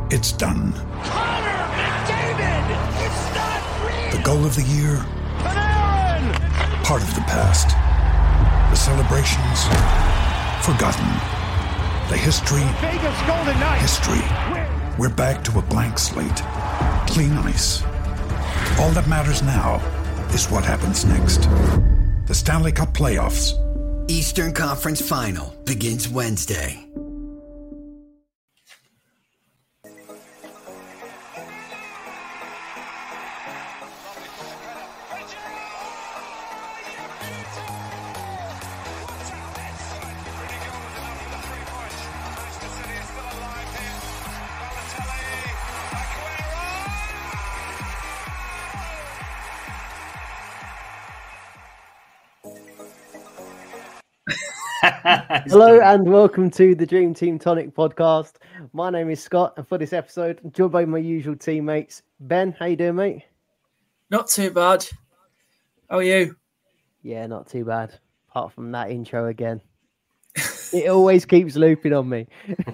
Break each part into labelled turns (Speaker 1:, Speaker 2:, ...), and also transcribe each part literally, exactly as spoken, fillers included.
Speaker 1: It's done.
Speaker 2: Connor McDavid! It's not real!
Speaker 1: The goal of the year?
Speaker 2: Panarin!
Speaker 1: Part of the past. The celebrations? Forgotten. The history?
Speaker 2: Vegas Golden Knights!
Speaker 1: History. We're back to a blank slate. Clean ice. All that matters now is what happens next. The Stanley Cup Playoffs.
Speaker 3: Eastern Conference Final begins Wednesday.
Speaker 4: Hello and welcome to the Dream Team Tonic podcast. My name is Scott, and for this episode, I'm joined by my usual teammates. Ben, how you doing, mate?
Speaker 5: Not too bad. How are you?
Speaker 4: Yeah, not too bad. Apart from that intro again, it always keeps looping on me.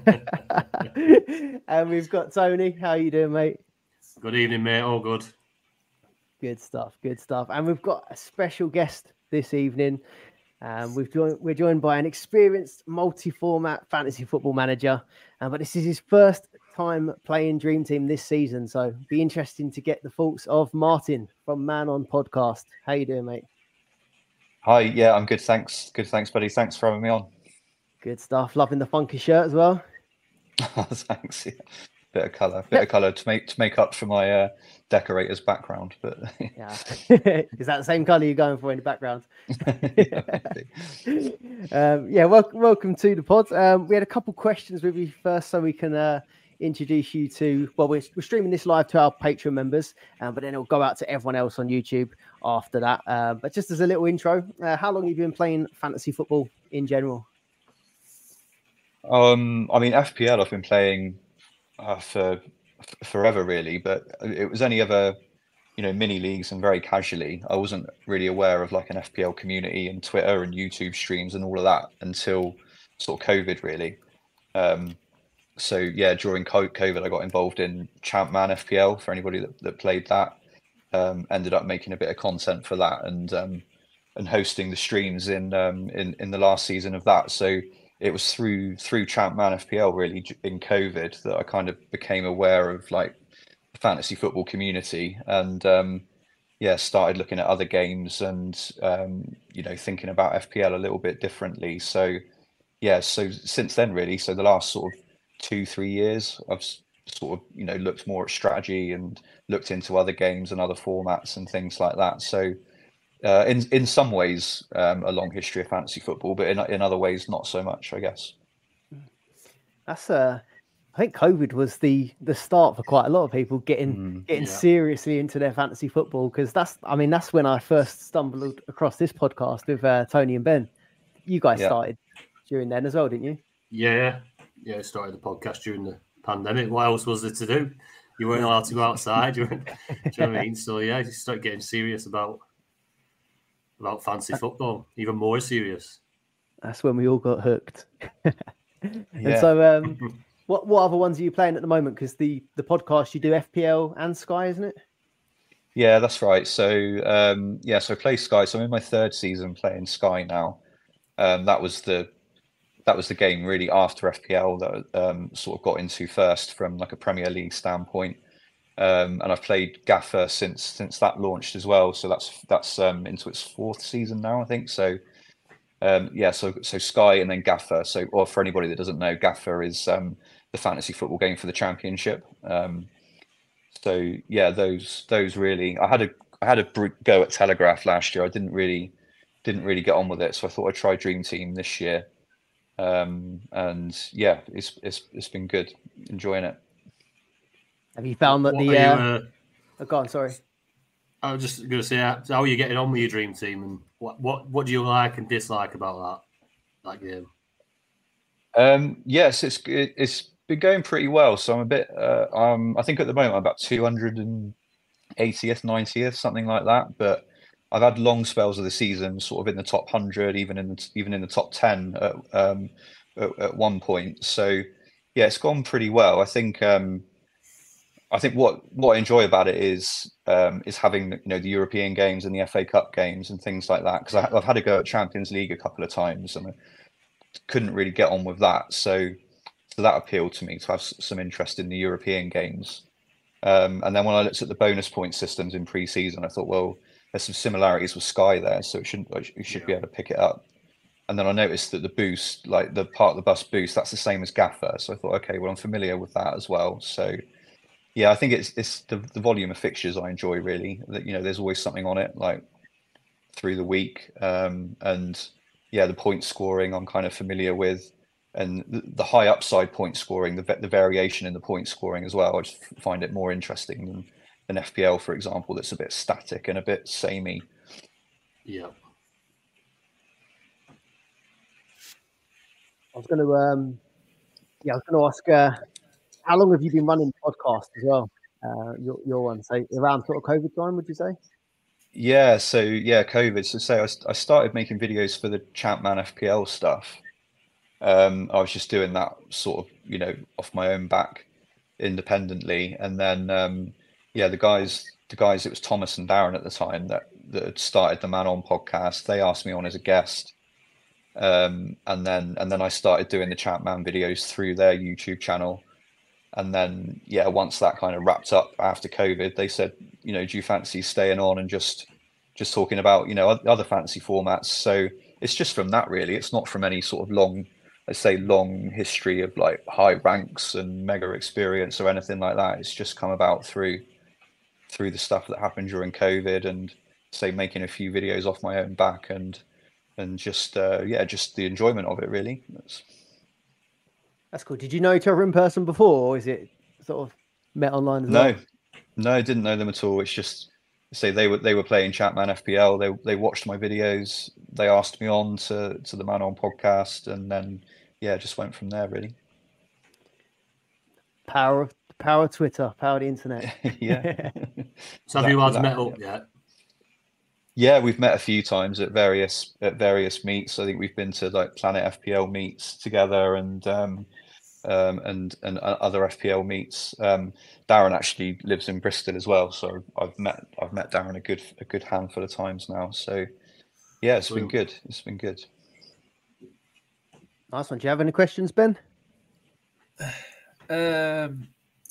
Speaker 4: And we've got Tony. How you doing, mate?
Speaker 6: Good evening, mate. All good.
Speaker 4: Good stuff. Good stuff. And we've got a special guest this evening. Um, we've joined, we're joined by an experienced multi-format fantasy football manager, um, but this is his first time playing Dream Team this season, so it'll be interesting to get the thoughts of Martin from Man On Podcast. How you doing, mate?
Speaker 7: Hi, yeah, I'm good, thanks. Good, thanks, buddy. Thanks for having me on.
Speaker 4: Good stuff. Loving the funky shirt as well.
Speaker 7: Thanks. Yeah. Bit of colour, bit of colour to make to make up for my uh, decorator's background, but
Speaker 4: yeah, is that the same colour you're going for in the background? um, yeah, well, welcome to the pod. Um, we had a couple questions with you first, so we can uh, introduce you to. Well, we're, we're streaming this live to our Patreon members, um, but then it'll go out to everyone else on YouTube after that. Uh, but just as a little intro, uh, how long have you been playing fantasy football in general?
Speaker 7: Um, I mean, F P L I've been playing. Uh, for forever really, but it was only ever, you know, mini leagues and very casually. I wasn't really aware of like an F P L community and Twitter and YouTube streams and all of that until sort of COVID really. Um, so yeah, during COVID I got involved in Champman F P L for anybody that, that played that. Um, ended up making a bit of content for that and um, and hosting the streams in um, in in the last season of that. So it was through through Champman F P L really in COVID that I kind of became aware of like the fantasy football community and um, yeah, started looking at other games and um, you know, thinking about F P L a little bit differently. So yeah, so since then really, so the last sort of two three years, I've sort of you know looked more at strategy and looked into other games and other formats and things like that. So. Uh, in in some ways, um, a long history of fantasy football, but in in other ways, not so much, I guess.
Speaker 4: That's uh, I think COVID was the the start for quite a lot of people getting mm, getting yeah. seriously into their fantasy football because that's I mean that's when I first stumbled across this podcast with uh, Tony and Ben. You guys yeah. started during then as well, didn't you?
Speaker 6: Yeah, yeah. I started the podcast during the pandemic. What else was there to do? You weren't allowed to go outside. You weren't, do you know what I mean? So yeah, you started getting serious about. About fantasy football, even more serious.
Speaker 4: That's when we all got hooked. And
Speaker 7: yeah.
Speaker 4: so, um, what what other ones are you playing at the moment? Because the the podcast you do F P L and Sky, isn't it?
Speaker 7: Yeah, that's right. So um, yeah, so I play Sky. So I'm in my third season playing Sky now. Um, that was the that was the game really after F P L that um, sort of got into first from like a Premier League standpoint. Um, and I've played Gaffer since since that launched as well. So that's that's um, into its fourth season now, I think. So um, yeah, so so Sky and then Gaffer. So or for anybody that doesn't know, Gaffer is um, the fantasy football game for the Championship. Um, so yeah, those those really. I had a I had a go at Telegraph last year. I didn't really didn't really get on with it, so I thought I'd try Dream Team this year. Um, and yeah, it's it's it's been good. Enjoying it.
Speaker 4: Have you found that
Speaker 6: what
Speaker 4: the?
Speaker 6: Uh...
Speaker 4: Uh...
Speaker 6: You, uh...
Speaker 4: Oh, go on, sorry.
Speaker 6: I was just going to say, how are you getting on with your Dream Team, and what what what do you like and dislike about that that game?
Speaker 7: Um, yes, it's it, it's been going pretty well. So I'm a bit. Uh, um, I think at the moment I'm about two hundred eightieth, ninetieth, something like that. But I've had long spells of the season, sort of in the top one hundred, even in the, even in the top ten at, um, at, at one point. So yeah, it's gone pretty well. I think. Um, I think what what I enjoy about it is um, is having you know the European games and the F A Cup games and things like that, because I've had to go at Champions League a couple of times and I couldn't really get on with that. So, so that appealed to me to have some interest in the European games. Um, and then when I looked at the bonus point systems in pre-season, I thought, well, there's some similarities with Sky there, so it should you should yeah. be able to pick it up. And then I noticed that the boost, like the part of the bus boost, that's the same as Gaffer. So I thought, okay, well, I'm familiar with that as well. So yeah, I think it's it's the, the volume of fixtures I enjoy really. That you know, there's always something on it, like through the week, um, and yeah, the point scoring I'm kind of familiar with, and the, the high upside point scoring, the the variation in the point scoring as well. I just find it more interesting than an F P L, for example, that's a bit static and a bit samey.
Speaker 6: Yeah.
Speaker 4: I was going to, um, yeah, I was going to ask, uh, how long have you been running the podcast as well? Uh, your your one, so around sort of COVID time, would you say?
Speaker 7: Yeah, so yeah, COVID. So say I, I started making videos for the Champman F P L stuff. Um, I was just doing that sort of, you know, off my own back, independently, and then um, yeah, the guys, the guys, it was Thomas and Darren at the time that that had started the Man On podcast. They asked me on as a guest. Um, and then and then I started doing the Champman videos through their YouTube channel. And then, yeah, once that kind of wrapped up after COVID, they said, you know, do you fancy staying on and just just talking about, you know, other fantasy formats? So it's just from that, really. It's not from any sort of long, let's say, long history of like high ranks and mega experience or anything like that. It's just come about through through the stuff that happened during COVID and, say, making a few videos off my own back and and just, uh, yeah, just the enjoyment of it, really. That's...
Speaker 4: That's cool. Did you know each other in person before, or is it sort of met online as well?
Speaker 7: No, no, I didn't know them at all. It's just, say they were they were playing Champman F P L. They they watched my videos. They asked me on to to the Man On podcast, and then yeah, just went from there, really.
Speaker 4: Power of power of Twitter, power of the internet.
Speaker 7: Yeah.
Speaker 6: So have you guys met up yet?
Speaker 7: Yeah, we've met a few times at various at various meets. I think we've been to like Planet F P L meets together, and um, um, and and other F P L meets. Um, Darren actually lives in Bristol as well, so I've met I've met Darren a good a good handful of times now. So yeah, it's been good. It's been good.
Speaker 4: Nice one. Do you have any questions, Ben?
Speaker 5: Um.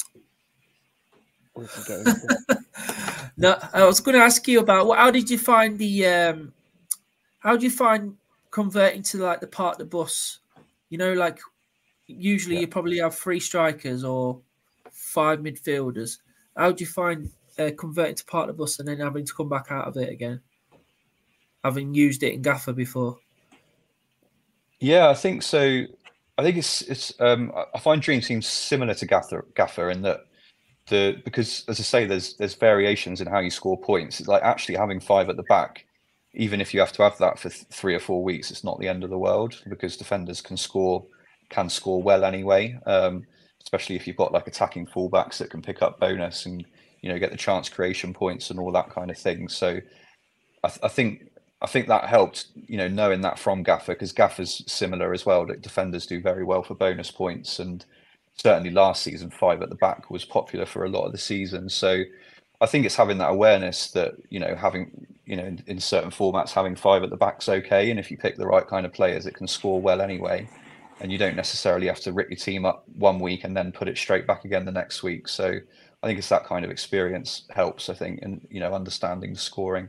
Speaker 5: No, I was going to ask you about what. How did you find the? Um, how did you find converting to like the park the bus? You know, like usually yeah. you probably have three strikers or five midfielders. How do you find uh, converting to park the bus and then having to come back out of it again, having used it in Gaffer before?
Speaker 7: Yeah, I think so. I think it's it's. Um, I find Dream Team similar to Gaffer, Gaffer in that. The because as I say, there's there's variations in how you score points. It's like actually having five at the back, even if you have to have that for th- three or four weeks, it's not the end of the world because defenders can score can score well anyway. Um, especially if you've got like attacking fullbacks that can pick up bonus and you know get the chance creation points and all that kind of thing. So I, th- I think I think that helped. You know, knowing that from Gaffer because Gaffer's similar as well. That defenders do very well for bonus points and. Certainly last season, five at the back was popular for a lot of the season. So I think it's having that awareness that, you know, having, you know, in, in certain formats, having five at the back's okay. And if you pick the right kind of players, it can score well anyway. And you don't necessarily have to rip your team up one week and then put it straight back again the next week. So I think it's that kind of experience helps, I think, in, you know, understanding the scoring.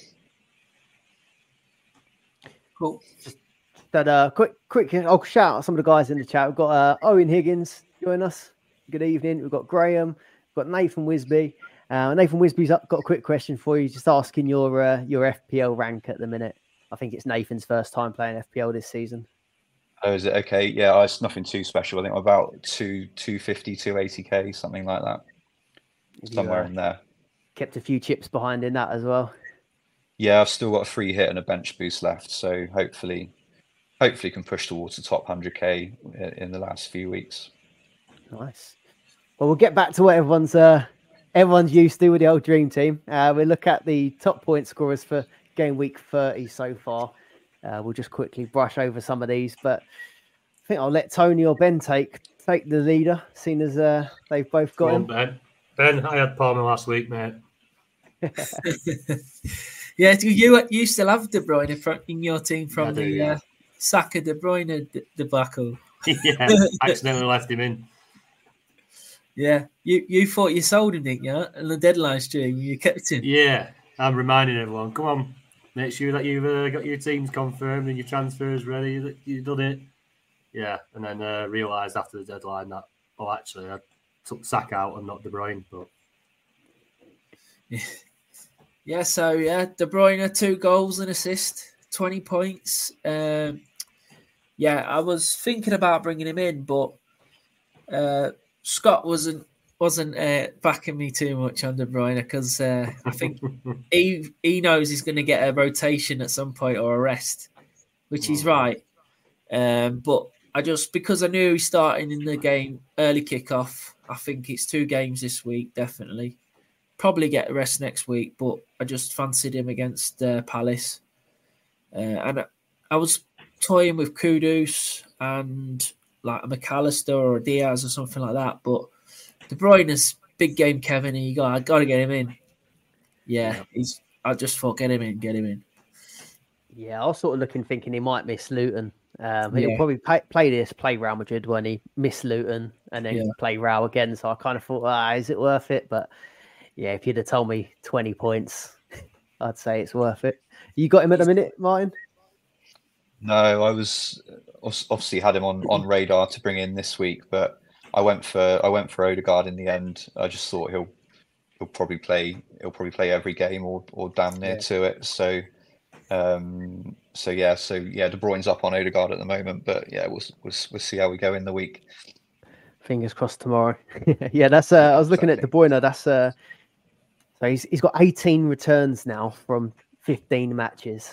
Speaker 4: Cool. That uh, quick, quick, I'll shout out some of the guys in the chat. We've got uh, Owen Higgins join us. Good evening. We've got Graham. We've got Nathan Wisby. Uh, Nathan Wisby's up, got a quick question for you. Just asking your uh, your F P L rank at the minute. I think it's Nathan's first time playing F P L this season.
Speaker 7: Oh, is it okay? Yeah, it's nothing too special. I think I'm about two two fifty, two eighty k, something like that. Somewhere
Speaker 4: you, uh,
Speaker 7: in there.
Speaker 4: Kept a few chips behind in that as well.
Speaker 7: Yeah, I've still got a free hit and a bench boost left, so hopefully, hopefully can push towards the top one hundred k in the last few weeks.
Speaker 4: Nice. Well, we'll get back to what everyone's uh, everyone's used to with the old Dream Team. Uh, we'll look at the top point scorers for game week thirty so far. Uh, we'll just quickly brush over some of these, but I think I'll let Tony or Ben take take the leader, seeing as uh, they've both got
Speaker 6: Go on,
Speaker 4: him.
Speaker 6: Ben. Ben, I had Palmer last week, mate.
Speaker 5: Yeah, you you still have De Bruyne from, in your team from
Speaker 6: I do,
Speaker 5: the
Speaker 6: yeah.
Speaker 5: uh, Saka De Bruyne de- debacle.
Speaker 6: Yeah, accidentally left him in.
Speaker 5: Yeah, you you thought you sold him, didn't you? And the deadline stream, you kept him.
Speaker 6: Yeah, I'm reminding everyone, come on, make sure that you've uh, got your teams confirmed and your transfers ready, that you've done it. Yeah, and then uh, realised after the deadline that, oh, actually, I took Saka out and not De Bruyne. But
Speaker 5: Yeah, so yeah, De Bruyne, two goals and assist, twenty points. Um, yeah, I was thinking about bringing him in, but uh, Scott wasn't wasn't uh, backing me too much on De Bruyne because uh, I think he he knows he's going to get a rotation at some point or a rest, which he's right. Um, but I just because I knew he's starting in the game early kickoff. I think it's two games this week, definitely. Probably get a rest next week, but I just fancied him against uh, Palace. Uh, and I, I was toying with Kudus and like a McAllister or a Diaz or something like that. But De Bruyne's big game, Kevin. You got, I got to get him in. Yeah, yeah, he's. I just thought, get him in, get him in.
Speaker 4: Yeah, I was sort of looking, thinking he might miss Luton. Um, he'll
Speaker 5: Yeah.
Speaker 4: probably play, play this, play Real Madrid when he miss Luton, and then
Speaker 5: Yeah.
Speaker 4: play Real again. So I kind of thought, ah, is it worth it? But yeah, if you'd have told me twenty points, I'd say it's worth it. You got him at the minute, Martin?
Speaker 7: No, I was obviously had him on, on radar to bring in this week, but I went for I went for Odegaard in the end. I just thought he'll he'll probably play he'll probably play every game or or damn near
Speaker 4: Yeah.
Speaker 7: to it. So um so yeah so yeah De Bruyne's up on Odegaard at the moment, but yeah we'll we'll, we'll see how we go in the week.
Speaker 4: Fingers crossed tomorrow. Yeah, that's. Uh, I was looking at De Bruyne. That's. Uh, so he's he's got eighteen returns now from fifteen matches,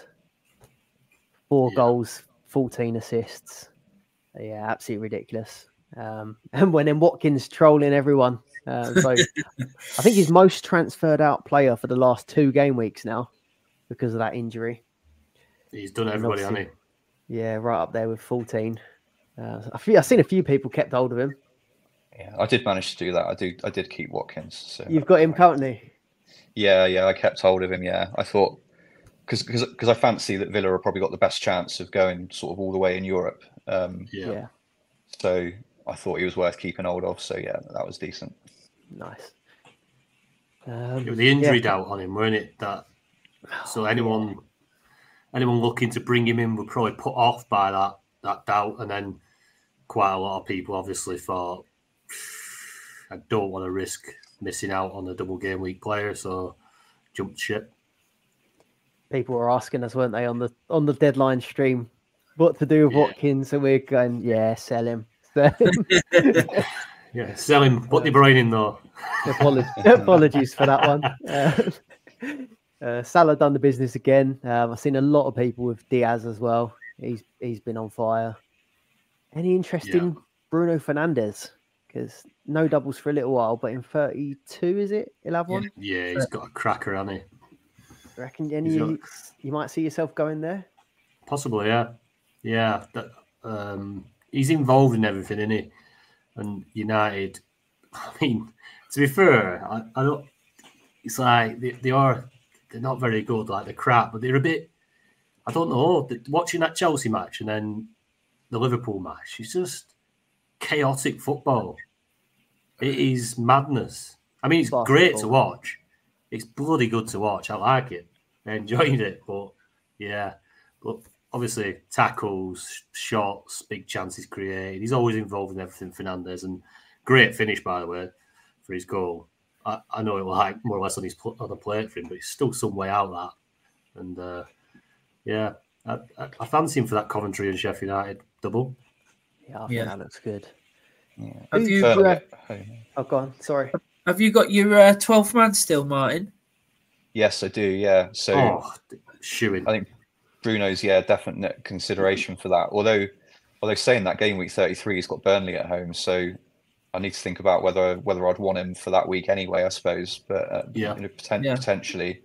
Speaker 4: four
Speaker 6: Yeah.
Speaker 4: goals, fourteen assists. Yeah, absolutely ridiculous. Um, and when then Watkins trolling everyone. Um, so I think he's most transferred out player for the last two game weeks now because of that injury.
Speaker 6: he's done everybody,
Speaker 4: And
Speaker 6: hasn't he?
Speaker 4: Yeah, right up there with fourteen. Uh, I feel, I've seen a few people kept hold of him.
Speaker 7: Yeah, I did manage to do that. I do I did keep Watkins. So
Speaker 4: You've got him currently.
Speaker 7: Yeah, yeah, I kept hold of him. Yeah, I thought because because I fancy that Villa have probably got the best chance of going sort of all the way in Europe. Um,
Speaker 6: Yeah.
Speaker 4: Yeah,
Speaker 7: so I thought he was worth keeping hold of. So yeah, that was decent.
Speaker 4: nice. Um,
Speaker 6: It was the injury
Speaker 4: yeah.
Speaker 6: doubt on him, weren't it? That so anyone anyone looking to bring him in were probably put off by that that doubt, and then quite a lot of people obviously thought, I don't want to risk missing out on a double game week player, so jumped ship.
Speaker 4: People were asking us, weren't they, on the on the deadline stream, what to do with
Speaker 6: Yeah.
Speaker 4: Watkins? So we're going, yeah, sell him. Sell him.
Speaker 6: Yeah, sell him. Put De Bruyne in though.
Speaker 4: Apologies, apologies for that one. Uh, uh, Salah done the business again. Um, I've seen a lot of people with Diaz as well. He's he's been on fire. Any interest
Speaker 6: Yeah.
Speaker 4: in Bruno Fernandes? Because no doubles for a little while, but in thirty-two, is it? He'll have one?
Speaker 6: Yeah, he's got a cracker, hasn't he?
Speaker 4: Reckon any
Speaker 6: He's got-
Speaker 4: you, you might see yourself going there?
Speaker 6: Possibly, yeah, yeah. That, um, he's involved in everything, isn't he? And United, I mean, to be fair, I, I don't. It's like they, they are. They're not very good, like they're crap, but they're a bit. I don't know. Watching that Chelsea match and then the Liverpool match, it's just chaotic football. It is madness. I mean, it's
Speaker 4: Basketball.
Speaker 6: great to watch. It's bloody good to watch. I like it. I enjoyed it, but yeah, but obviously tackles, shots, big chances created. He's always involved in everything. Fernandes, and great finish, by the way, for his goal. I, I know it was like more or less on his pl- on the plate for him, but it's still some way out that. And uh, yeah, I, I, I fancy him for that Coventry and Sheffield United double.
Speaker 4: Yeah, I think
Speaker 5: Yeah.
Speaker 4: that looks good.
Speaker 5: Have
Speaker 4: Who's,
Speaker 5: you
Speaker 7: Burnley-
Speaker 4: uh, oh, go on. Sorry.
Speaker 5: have you got your uh, twelfth man still, Martin?
Speaker 7: Yes, I do. Yeah. So
Speaker 6: Oh, shooing.
Speaker 7: I think Bruno's yeah definite consideration for that. Although although saying that game week thirty-three, he's got Burnley at home, so I need to think about whether whether I'd want him for that week anyway. I suppose, but uh,
Speaker 6: Yeah.
Speaker 7: you know, poten-
Speaker 5: Yeah.
Speaker 7: potentially.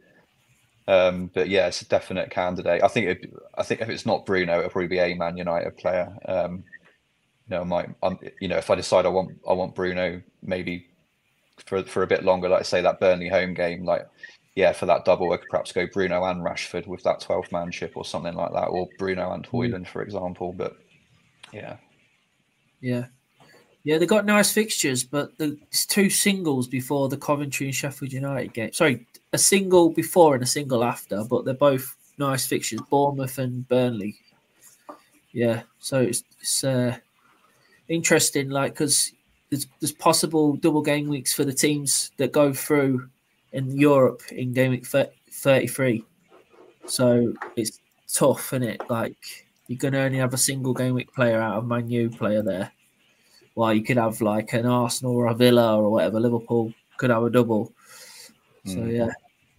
Speaker 7: Um, but yeah, it's a definite candidate. I think it, I think if it's not Bruno, it'll probably be a Man United player. Um, you know, I might, I'm, you know, if I decide I want I want Bruno, maybe for for a bit longer. Like I say, that Burnley home game, like yeah, for that double, I could perhaps go Bruno and Rashford with that twelfth manship or something like that, or Bruno and Højlund, for example. But yeah,
Speaker 5: yeah, yeah, they got nice fixtures, but the, it's two singles before the Coventry and Sheffield United game. Sorry, a single before and a single after, but they're both nice fixtures. Bournemouth and Burnley. Yeah, so it's, it's uh, interesting, like because there's there's possible double game weeks for the teams that go through in Europe in game week thirty-three. So it's tough, isn't it? Like you're going to only have a single game week player out of Man U player there. Well, you could have like an Arsenal or a Villa or whatever. Liverpool could have a double. So mm. yeah.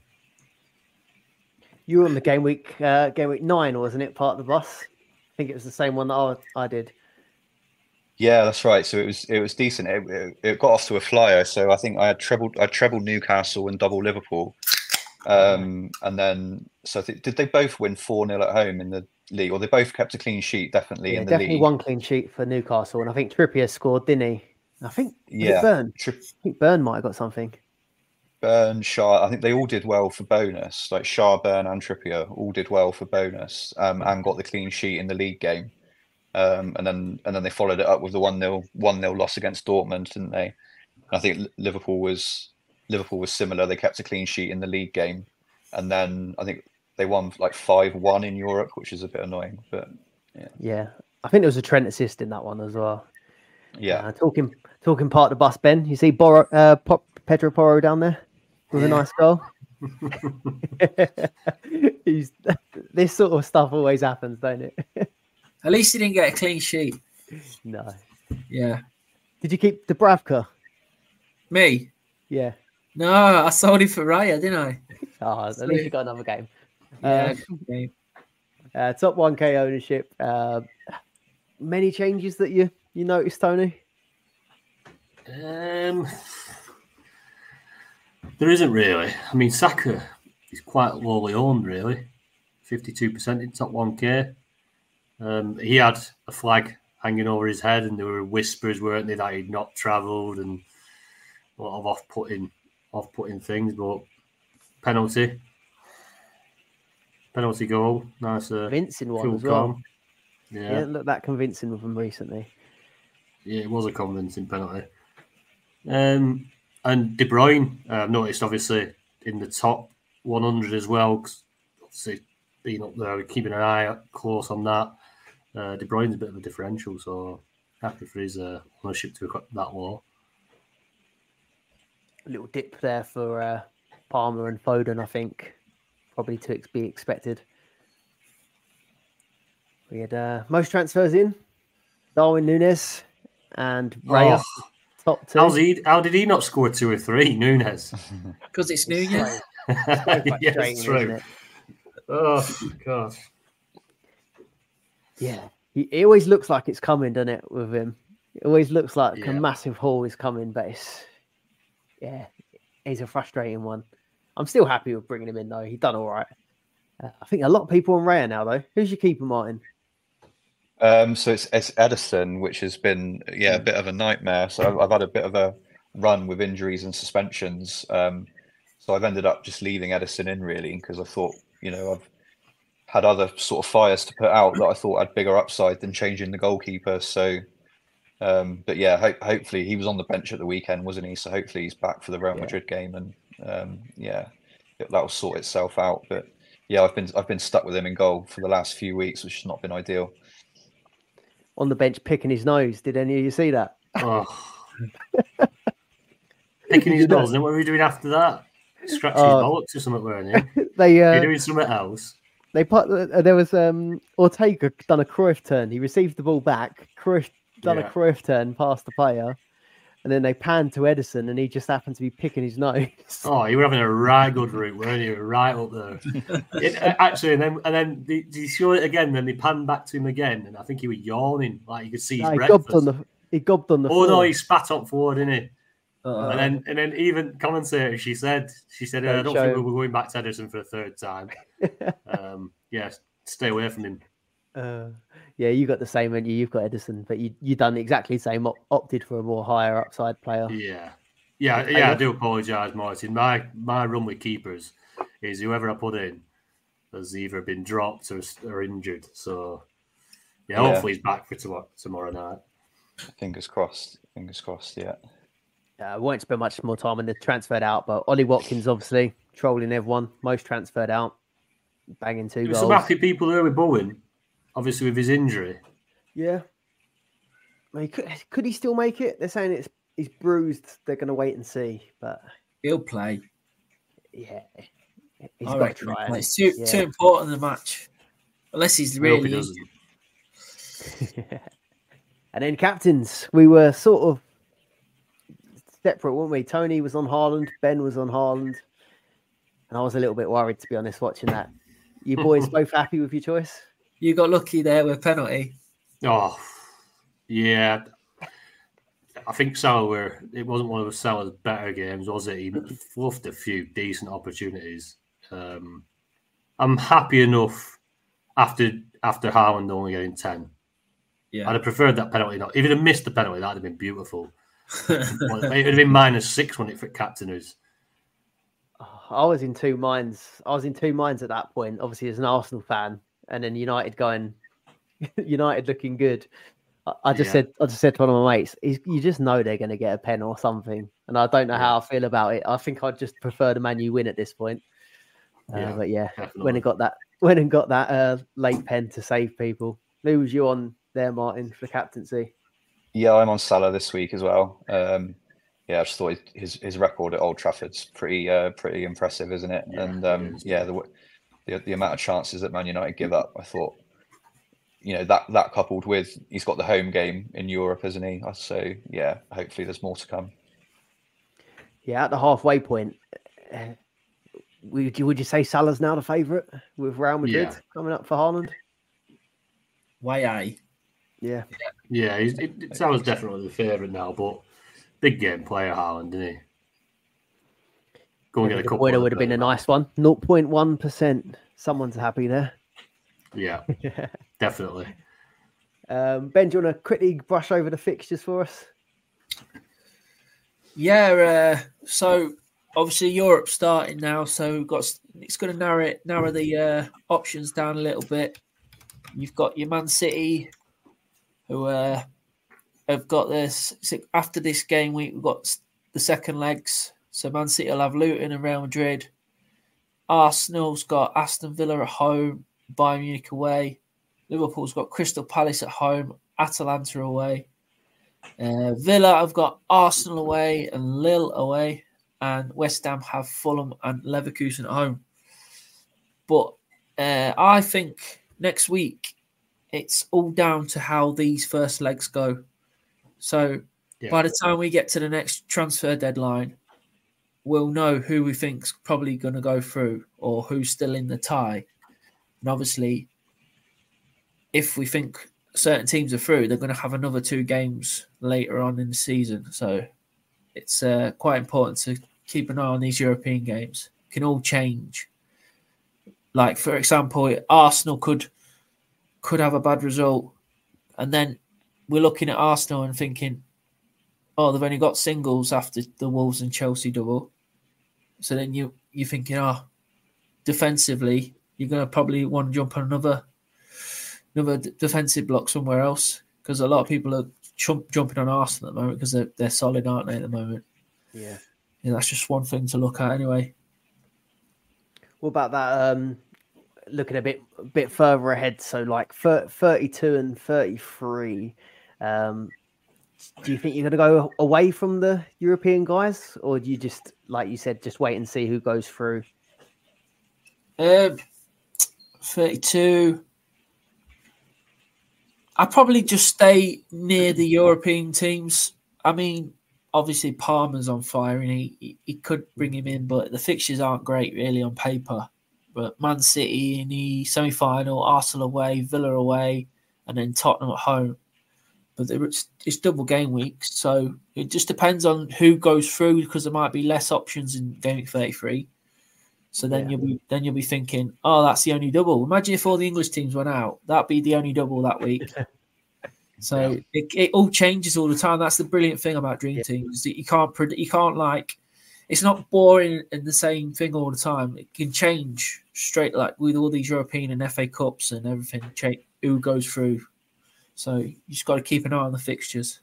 Speaker 4: You were on the game week, uh, game week nine, wasn't it? Part of the bus. I think it was the same one that I, I did.
Speaker 7: Yeah, that's right. So it was it was decent. It, it, it got off to a flyer. So I think I had trebled I trebled Newcastle and double Liverpool, um, and then so I think, did they both win four nil at home in the league, or they both kept a clean sheet? Definitely
Speaker 4: yeah,
Speaker 7: in the
Speaker 4: definitely
Speaker 7: league.
Speaker 4: One clean sheet for Newcastle, and I think Trippier scored, didn't he? I think
Speaker 7: yeah,
Speaker 4: Burn.
Speaker 7: Tri-
Speaker 4: I think Burn might have got something.
Speaker 7: Burn, Shah, I think they all did well for bonus. Like Shah, Burn, and Trippier all did well for bonus, um, and got the clean sheet in the league game. Um, and then and then they followed it up with the one nil one nil loss against Dortmund, didn't they? And I think Liverpool was Liverpool was similar. They kept a clean sheet in the league game, and then I think they won like five one in Europe, which is a bit annoying. But yeah,
Speaker 4: yeah, I think there was a Trent assist in that one as well.
Speaker 7: Yeah,
Speaker 4: uh, talking talking part of the bus, Ben. You see Boro, uh, Pop, Pedro Porro down there with yeah. a nice goal. He's, this sort of stuff always happens, don't it?
Speaker 5: At least he didn't get a clean sheet.
Speaker 4: No.
Speaker 5: Yeah.
Speaker 4: Did you keep Dubravka?
Speaker 5: Me?
Speaker 4: Yeah.
Speaker 5: No, I sold him for Raya, didn't I?
Speaker 4: Oh, at least you got another game.
Speaker 5: Yeah.
Speaker 4: Um, game. Uh, top one K ownership. Uh, many changes that you you noticed, Tony?
Speaker 6: Um, there isn't really. I mean, Saka is quite lowly owned, really. fifty-two percent in top one K. Um, he had a flag hanging over his head, and there were whispers, weren't there, that he'd not travelled and a lot of off-putting, off-putting things. But penalty, penalty goal, nice, uh,
Speaker 4: convincing one
Speaker 6: cool
Speaker 4: as well.
Speaker 6: calm. Yeah,
Speaker 4: he didn't look that convincing with him recently.
Speaker 6: Yeah, it was a convincing penalty. Um, and De Bruyne, uh, I've noticed obviously in the top one hundred as well, because obviously being up there, keeping an eye close on that. Uh, De Bruyne's a bit of a differential, so happy for his uh, ownership to be that low.
Speaker 4: A little dip there for uh, Palmer and Foden, I think, probably to be expected. We had uh, most transfers in Darwin Núñez and Raya. Oh, top two.
Speaker 6: How's he, how did he not score two or three, Núñez?
Speaker 5: Because it's Núñez.
Speaker 6: Yeah, it's true. It? Oh, gosh.
Speaker 4: Yeah, he, he always looks like it's coming, doesn't it, with him? It always looks like yeah. a massive haul is coming, but it's, yeah, he's a frustrating one. I'm still happy with bringing him in, though. He's done all right. Uh, I think a lot of people on Raya now, though. Who's your keeper, Martin?
Speaker 7: Um, so it's, it's Edison, which has been, yeah, a bit of a nightmare. So I've, I've had a bit of a run with injuries and suspensions. Um, so I've ended up just leaving Edison in, really, because I thought, you know, I've had other sort of fires to put out that I thought had bigger upside than changing the goalkeeper. So, um, but yeah, ho- hopefully he was on the bench at the weekend, wasn't he? So hopefully he's back for the Real Madrid yeah. game, and um, yeah, that will sort itself out. But yeah, I've been I've been stuck with him in goal for the last few weeks, which has not been ideal.
Speaker 4: On the bench picking his nose. Did any of you see that?
Speaker 6: Oh. Picking his nose. And what were we doing after that? Scratching uh, his bollocks or something, weren't you?
Speaker 4: They uh,
Speaker 6: You're doing something else.
Speaker 4: They put uh, there was um Ortega done a Cruyff turn. He received the ball back. Cruyff done yeah. a Cruyff turn past the player, and then they panned to Edison, and he just happened to be picking his nose.
Speaker 6: Oh, you were having a right good route, weren't you? Right up there. it, actually, and then and then they, they showed it again. Then they panned back to him again, and I think he was yawning, like you could see his
Speaker 4: no, he
Speaker 6: breakfast.
Speaker 4: Gobbed on the, he gobbed on the.
Speaker 6: Oh
Speaker 4: floor.
Speaker 6: no, he spat up forward, didn't he?
Speaker 4: Uh,
Speaker 6: and then and then even commentator, she said, she said, I don't think we were going back to Edison for a third time. um, yeah, stay away from him.
Speaker 4: Uh, yeah, you got the same, and you? You've got Edison, but you you done exactly the same. Op- opted for a more higher upside player.
Speaker 6: Yeah, Yeah, yeah, I do apologise, Martin. My my run with keepers is whoever I put in has either been dropped or, or injured. So, yeah,
Speaker 7: Yeah.
Speaker 6: hopefully he's back for tomorrow, tomorrow night.
Speaker 7: Fingers crossed. Fingers crossed. Yeah.
Speaker 4: Uh, won't spend much more time on the transferred out, but Ollie Watkins obviously trolling everyone. Most transferred out, banging two
Speaker 6: There's
Speaker 4: goals.
Speaker 6: some happy people there with Bowen, obviously with his injury.
Speaker 4: Yeah. I mean, could, could he still make it? They're saying it's he's bruised. They're going to wait and see. But
Speaker 5: He'll play.
Speaker 4: yeah, he's
Speaker 5: I
Speaker 4: got to
Speaker 5: reckon
Speaker 4: try.
Speaker 5: he'll play.
Speaker 4: it.
Speaker 5: It's too,
Speaker 4: Yeah.
Speaker 5: too important in the match. Unless he's
Speaker 6: I hope he
Speaker 5: really
Speaker 6: doesn't.
Speaker 5: injured.
Speaker 4: And then captains, we were sort of separate, weren't we? Tony was on Haaland, Ben was on Haaland, and I was a little bit worried, to be honest, watching that. You boys both happy with your choice?
Speaker 5: You got lucky there with penalty.
Speaker 6: Oh, yeah. I think Salah were. It wasn't one of Salah's better games, was it? He fluffed a few decent opportunities. Um, I'm happy enough after after Haaland only getting ten.
Speaker 5: Yeah.
Speaker 6: I'd have preferred that penalty. Not if he'd have missed the penalty, that'd have been beautiful. It would have been minus six, wouldn't it, for captain who's.
Speaker 4: I was in two minds. I was in two minds at that point, obviously as an Arsenal fan, and then United going, United looking good. I, I just
Speaker 6: Yeah.
Speaker 4: said, I just said to one of my mates, "Is- you just know they're going to get a pen or something, and I don't know how I feel about it. I think I'd just prefer the Man U win at this point. Uh,
Speaker 6: Yeah,
Speaker 4: but yeah,
Speaker 6: definitely.
Speaker 4: when and got that, when and got that uh, late pen to save people. Who was you on there, Martin, for the captaincy?
Speaker 7: Yeah, I'm on Salah this week as well. Um, yeah, I just thought his his record at Old Trafford's pretty uh, pretty impressive, isn't it?
Speaker 6: Yeah,
Speaker 7: and
Speaker 6: it
Speaker 7: um,
Speaker 6: is.
Speaker 7: yeah, the, the the amount of chances that Man United give up, I thought, you know, that that coupled with he's got the home game in Europe, isn't he? So yeah, hopefully there's more to come.
Speaker 4: Yeah, at the halfway point, uh, would you would you say Salah's now the favourite with Real Madrid
Speaker 6: Yeah.
Speaker 4: coming up for Haaland?
Speaker 5: Way A.
Speaker 4: Yeah,
Speaker 6: Yeah, he's, it, it Salah's definitely the favourite now, but big game player Haaland, isn't he? Go and get a
Speaker 4: the
Speaker 6: couple.
Speaker 4: winner
Speaker 6: of
Speaker 4: would have been a
Speaker 6: them.
Speaker 4: nice one. zero point one percent. Someone's happy there.
Speaker 6: Yeah, definitely.
Speaker 4: Um, Ben, do you want to quickly brush over the fixtures for us?
Speaker 5: Yeah, uh, so obviously Europe's starting now, so we've got it's going to narrow it, narrow the uh, options down a little bit. You've got your Man City, who uh, have got this after this game week. We've got the second legs, so Man City will have Luton and Real Madrid. Arsenal's got Aston Villa at home, Bayern Munich away. Liverpool's got Crystal Palace at home, Atalanta away. Uh, Villa have got Arsenal away and Lille away, and West Ham have Fulham and Leverkusen at home. But uh, I think next week it's all down to how these first legs go. So
Speaker 6: Yeah.
Speaker 5: by the time we get to the next transfer deadline, we'll know who we think's probably going to go through or who's still in the tie. And obviously, if we think certain teams are through, they're going to have another two games later on in the season. So it's uh, quite important to keep an eye on these European games. It can all change. Like, for example, Arsenal could could have a bad result, and then we're looking at Arsenal and thinking, oh, they've only got singles after the Wolves and Chelsea double. So then you, you're thinking, oh, defensively, you're going to probably want to jump on another another d- defensive block somewhere else, because a lot of people are chump, jumping on Arsenal at the moment because they're, they're solid, aren't they, at the moment?
Speaker 4: Yeah.
Speaker 5: Yeah, that's just one thing to look at anyway.
Speaker 4: What about that? Um, looking a bit a bit further ahead, so like thir- thirty-two and thirty-three. Um, do you think you're going to go away from the European guys, or do you just, like you said, just wait and see who goes through?
Speaker 5: Um, thirty-two. I'd probably just stay near the European teams. I mean, obviously Palmer's on fire and he, he, he could bring him in, but the fixtures aren't great really on paper. But Man City in the semi-final, Arsenal away, Villa away, and then Tottenham at home. But it's, it's double game weeks, so it just depends on who goes through, because there might be less options in game week thirty-three. So then
Speaker 4: Yeah.
Speaker 5: you'll be then you'll be thinking, oh, that's the only double. Imagine if all the English teams went out. That'd be the only double that week. So
Speaker 6: Yeah.
Speaker 5: it, it all changes all the time. That's the brilliant thing about Dream yeah. Team is that you can't predict, you can't like, it's not boring and the same thing all the time. It can change straight, like with all these European and F A Cups and everything, change, who goes through. So you just got to keep an eye on the fixtures.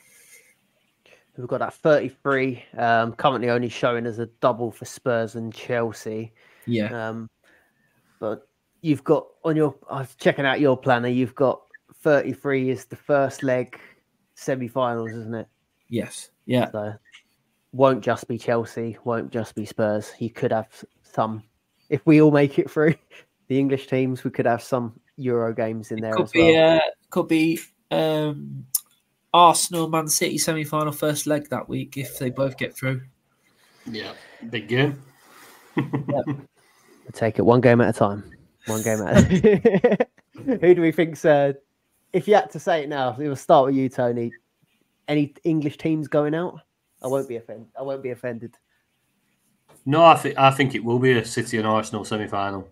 Speaker 4: We've got that thirty-three, um, currently only showing as a double for Spurs and Chelsea.
Speaker 5: Yeah.
Speaker 4: Um, but you've got on your, I was checking out your planner, you've got thirty-three is the first leg semi-finals, isn't it?
Speaker 5: Yes. Yeah.
Speaker 4: So won't just be Chelsea, won't just be Spurs. You could have some, if we all make it through the English teams, we could have some Euro games in
Speaker 5: it
Speaker 4: there
Speaker 5: could
Speaker 4: as
Speaker 5: be,
Speaker 4: well.
Speaker 5: Uh, could be um, Arsenal, Man City semi-final first leg that week if they both get through.
Speaker 6: Yeah, big game.
Speaker 4: Yep. We'll take it one game at a time. One game at a time. Who do we think's, uh, if you had to say it now, we'll start with you, Tony. Any English teams going out? I won't be offended. I won't be offended.
Speaker 6: No, I think I think it will be a City and Arsenal semi-final.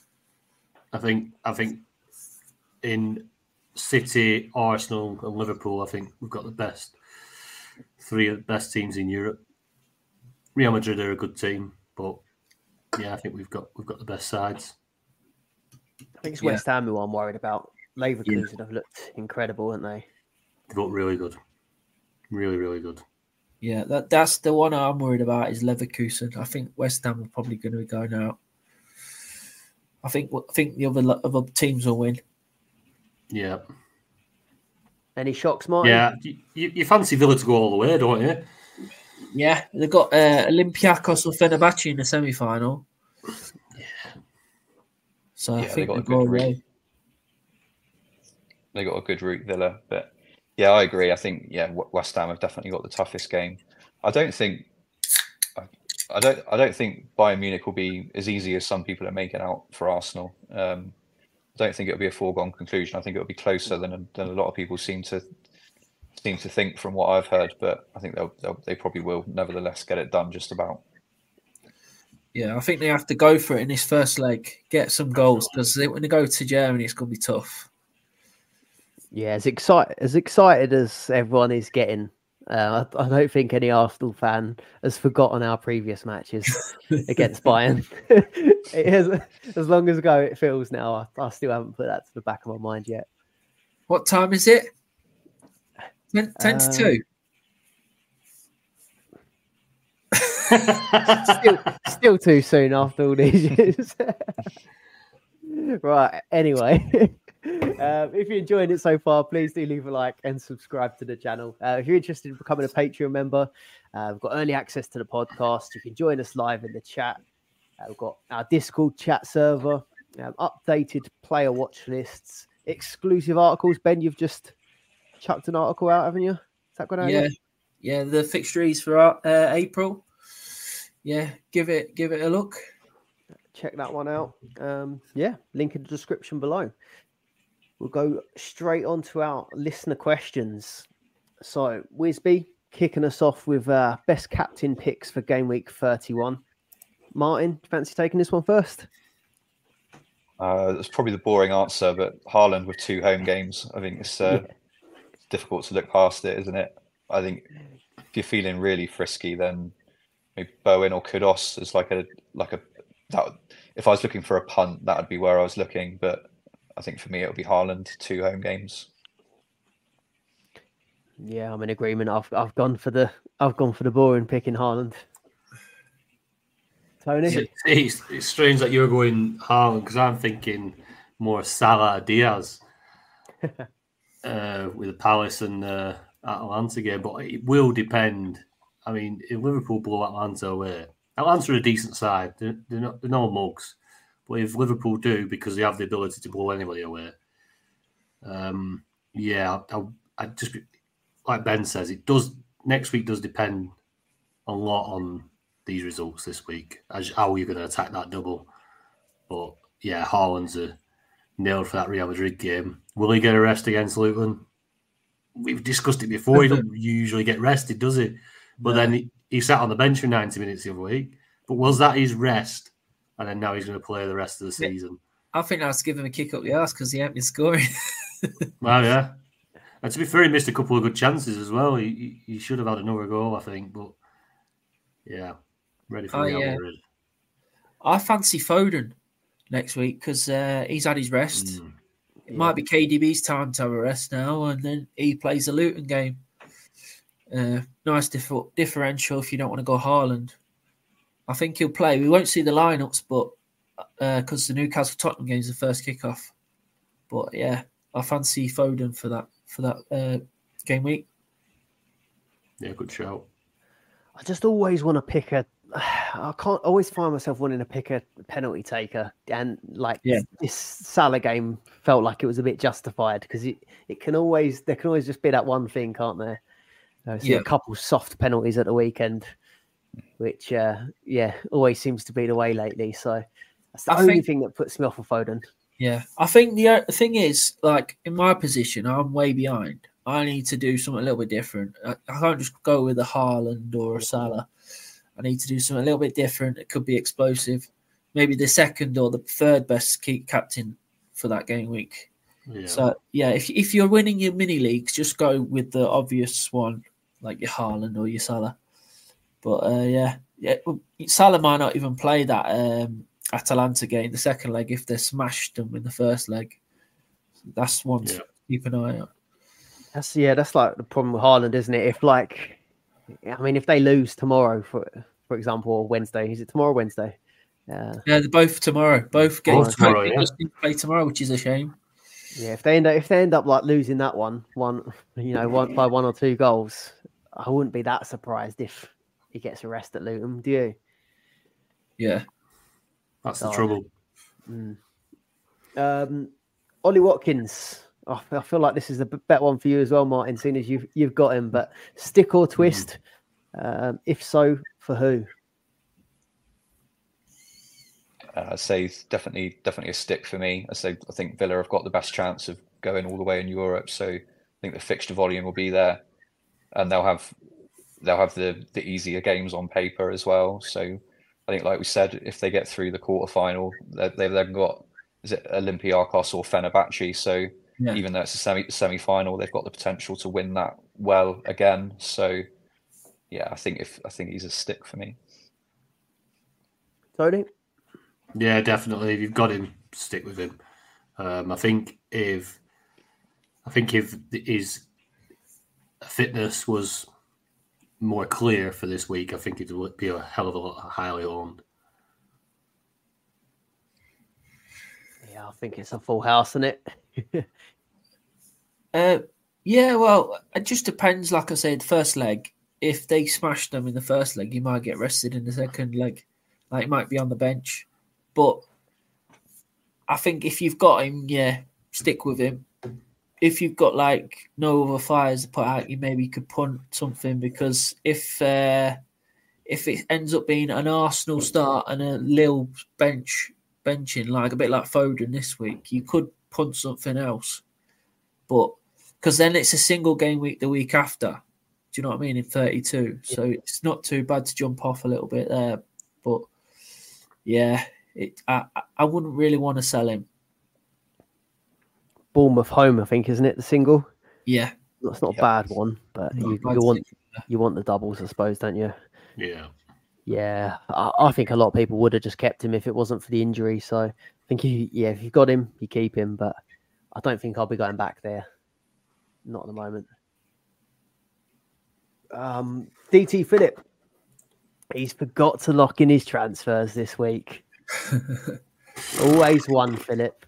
Speaker 6: I think I think in City, Arsenal, and Liverpool, I think we've got the best three of the best teams in Europe. Real Madrid are a good team, but yeah, I think we've got we've got the best sides.
Speaker 4: I think it's
Speaker 5: Yeah.
Speaker 4: West Ham who I'm worried about. Leverkusen
Speaker 5: Yeah.
Speaker 4: have looked incredible, haven't they?
Speaker 6: They've looked really good, really really good.
Speaker 5: Yeah, that that's the one I'm worried about is Leverkusen. I think West Ham are probably going to be going out. I think I think the other other teams will win.
Speaker 6: Yeah,
Speaker 4: Any shocks, Martin?
Speaker 6: yeah. You, you fancy Villa to go all the way, don't you?
Speaker 5: Yeah, they've got uh, Olympiacos or Fenerbahce in the semi-final.
Speaker 6: Yeah.
Speaker 5: So I
Speaker 7: Yeah, they
Speaker 5: think
Speaker 7: got
Speaker 5: they
Speaker 7: a
Speaker 5: go
Speaker 7: good route.
Speaker 5: away.
Speaker 7: They got a good route, Villa. But yeah, I agree. I think yeah, W- West Ham have definitely got the toughest game. I don't think, I, I don't, I don't think Bayern Munich will be as easy as some people are making out for Arsenal. Um, I don't think it'll be a foregone conclusion. I think it'll be closer than than a lot of people seem to seem to think from what I've heard. But I think they'll, they'll they probably will nevertheless get it done just about.
Speaker 5: Yeah, I think they have to go for it in this first leg, get some goals because when they go to Germany, it's going to be tough.
Speaker 4: Yeah, as excited as excited as everyone is getting, uh, I, I don't think any Arsenal fan has forgotten our previous matches against Bayern. It has, as long as ago it feels now, I, I still haven't put that to the back of my mind yet.
Speaker 5: What time is it? ten, ten
Speaker 4: Um,
Speaker 5: to two.
Speaker 4: still, still too soon after all these years. Right. Anyway, um, if you're enjoying it so far, please do leave a like and subscribe to the channel. Uh, if you're interested in becoming a Patreon member, uh, we've got early access to the podcast. You can join us live in the chat. Uh, we've got our Discord chat server, um, updated player watch lists, exclusive articles. Ben, you've just chucked an article out, haven't you? Is that going out?
Speaker 5: Yeah,
Speaker 4: yet?
Speaker 5: yeah. The fixtures for uh, April. Yeah, give it give it a look.
Speaker 4: Check that one out. Um, yeah, link in the description below. We'll go straight on to our listener questions. So, Wisby kicking us off with uh, best captain picks for game week thirty-one. Martin, do you fancy taking this one first?
Speaker 7: Uh, that's probably the boring answer, but Haaland with two home games, I think it's uh,
Speaker 4: Yeah.
Speaker 7: difficult to look past it, isn't it? I think if you're feeling really frisky, then maybe Bowen or Kudos is like a like a that. If I was looking for a punt, that would be where I was looking. But I think for me, it would be Haaland, two home games.
Speaker 4: Yeah, I'm in agreement. I've I've gone for the I've gone for the boring pick in Haaland. Tony,
Speaker 6: It's, it's, it's strange that you're going Haaland because I'm thinking more Salah Diaz uh, with Palace and uh, Atalanta game, but it will depend. I mean, if Liverpool blow Atlanta away, Atlanta are a decent side. They're, they're not they're no mugs, but if Liverpool do, because they have the ability to blow anybody away, um, yeah, I, I, I just like Ben says, it does. Next week does depend a lot on these results this week, as how you're going to attack that double. But yeah, Haaland's a nailed for that Real Madrid game. Will he get a rest against Luton? We've discussed it before. He doesn't usually get rested, does he? But then he, he sat on the bench for ninety minutes the other week. But was that his rest? And then now he's going to play the rest of the season.
Speaker 5: I think that's give him a kick up the arse because he ain't been scoring.
Speaker 6: Well, yeah. And to be fair, he missed a couple of good chances as well. He, he should have had another goal, I think. But yeah, ready for
Speaker 5: Oh,
Speaker 6: Real
Speaker 5: yeah.
Speaker 6: Madrid.
Speaker 5: I fancy Foden next week because uh, he's had his rest.
Speaker 6: Mm.
Speaker 5: It might be K D B's time to have a rest now, and then he plays the Luton game. Uh, nice differ- differential if you don't want to go Haaland. I think he'll play. We won't see the lineups, but because uh, the Newcastle Tottenham game is the first kickoff. But yeah, I fancy Foden for that for that uh, game week.
Speaker 6: Yeah, good shout.
Speaker 4: I just always want to pick a. I can't always find myself wanting to pick a penalty taker, and like
Speaker 5: Yeah.
Speaker 4: this Salah game felt like it was a bit justified because it, it can always there can always just be that one thing, can't there? I see
Speaker 5: Yeah.
Speaker 4: a couple soft penalties at the weekend, which uh, yeah always seems to be the way lately. So that's the
Speaker 5: I
Speaker 4: only
Speaker 5: think-
Speaker 4: thing that puts me off of Foden.
Speaker 5: Yeah, I think the, uh, the thing is, like in my position, I'm way behind. I need to do something a little bit different. I, I can't just go with a Haaland or a Salah. I need to do something a little bit different. It could be explosive. Maybe the second or the third best key captain for that game week.
Speaker 6: Yeah.
Speaker 5: So yeah, if if you're winning your mini leagues, just go with the obvious one, like your Haaland or your Salah. But uh, yeah, yeah, well, Salah might not even play that um, Atalanta game, the second leg, if they smashed them in the first leg. That's one to
Speaker 6: Yeah.
Speaker 5: keep an eye on.
Speaker 4: That's yeah, that's like the problem with Haaland, isn't it? If like, I mean, if they lose tomorrow, for for example, or Wednesday, is it tomorrow or Wednesday? Uh,
Speaker 5: Yeah, they're both tomorrow. Both games
Speaker 6: tomorrow,
Speaker 5: they
Speaker 6: yeah.
Speaker 5: just didn't play tomorrow, which is a shame.
Speaker 4: yeah, if they end up if they end up like losing that one, one you know, one by one or two goals, I wouldn't be that surprised if he gets a rest at Luton. Do you?
Speaker 5: Yeah.
Speaker 6: That's the
Speaker 4: Oh.
Speaker 6: trouble.
Speaker 4: Um, Ollie Watkins. Oh, I feel like this is a b- better one for you as well, Martin, seeing as you've you've got him. But stick or twist? Um, if so, for who?
Speaker 7: Uh, I'd say it's definitely definitely a stick for me. I say I think Villa have got the best chance of going all the way in Europe, so I think the fixture volume will be there, and they'll have they'll have the the easier games on paper as well. So I think, like we said, if they get through the quarterfinal, they- they've then got is it Olympiacos or Fenerbahce. So
Speaker 5: Yeah.
Speaker 7: even though it's a semi semi final, they've got the potential to win that well again. So yeah, I think if I think he's a stick for me.
Speaker 4: Tony?
Speaker 6: Yeah, definitely. If you've got him, stick with him. Um, I think if I think if his fitness was more clear for this week, I think it would be a hell of a lot highly owned.
Speaker 4: Yeah, I think it's a full house, isn't it?
Speaker 5: Uh, yeah, well, it just depends. Like I said, first leg, if they smash them in the first leg, you might get rested in the second leg. Like, it might be on the bench. But I think if you've got him, yeah, stick with him. If you've got, like, no other fires to put out, you maybe could punt something, because if uh, if it ends up being an Arsenal start and a Lille bench benching, like a bit like Foden this week, you could punt something else. But because then it's a single game week the week after. Do you know what I mean? In thirty-two. So it's not too bad to jump off a little bit there. But yeah, it I, I wouldn't really want to sell him.
Speaker 4: Bournemouth home, I think, isn't it? The single.
Speaker 5: Yeah.
Speaker 4: That's not a
Speaker 7: Yeah.
Speaker 4: bad one, but
Speaker 5: Not
Speaker 4: you,
Speaker 5: a bad
Speaker 4: you want
Speaker 5: thing.
Speaker 4: you want the doubles, I suppose, don't you?
Speaker 6: Yeah.
Speaker 4: Yeah, I, I think a lot of people would have just kept him if it wasn't for the injury. So I think, you, yeah, if you've got him, you keep him. But I don't think I'll be going back there. Not at the moment. Um, D T Phillip. He's forgot to lock in his transfers this week. Always one, Philip.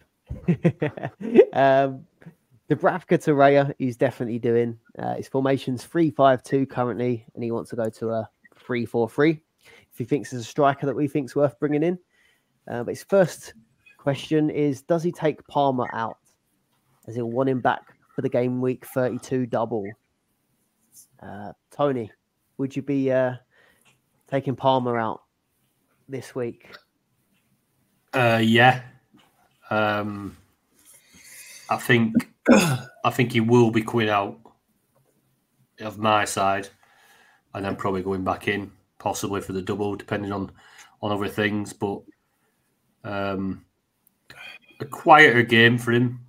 Speaker 4: um, Dubravka Torreira, he's definitely doing. Uh, his formation's three five two currently, and he wants to go to a three four three. If he thinks there's a striker that we think's worth bringing in. Uh, but his first question is, does he take Palmer out? As he'll want him back for the game week thirty-two double. Uh, Tony, would you be uh, taking Palmer out this week?
Speaker 6: Uh, yeah. Um, I think I think he will be coming out of my side, and then probably going back in, possibly for the double, depending on on other things. But um, a quieter game for him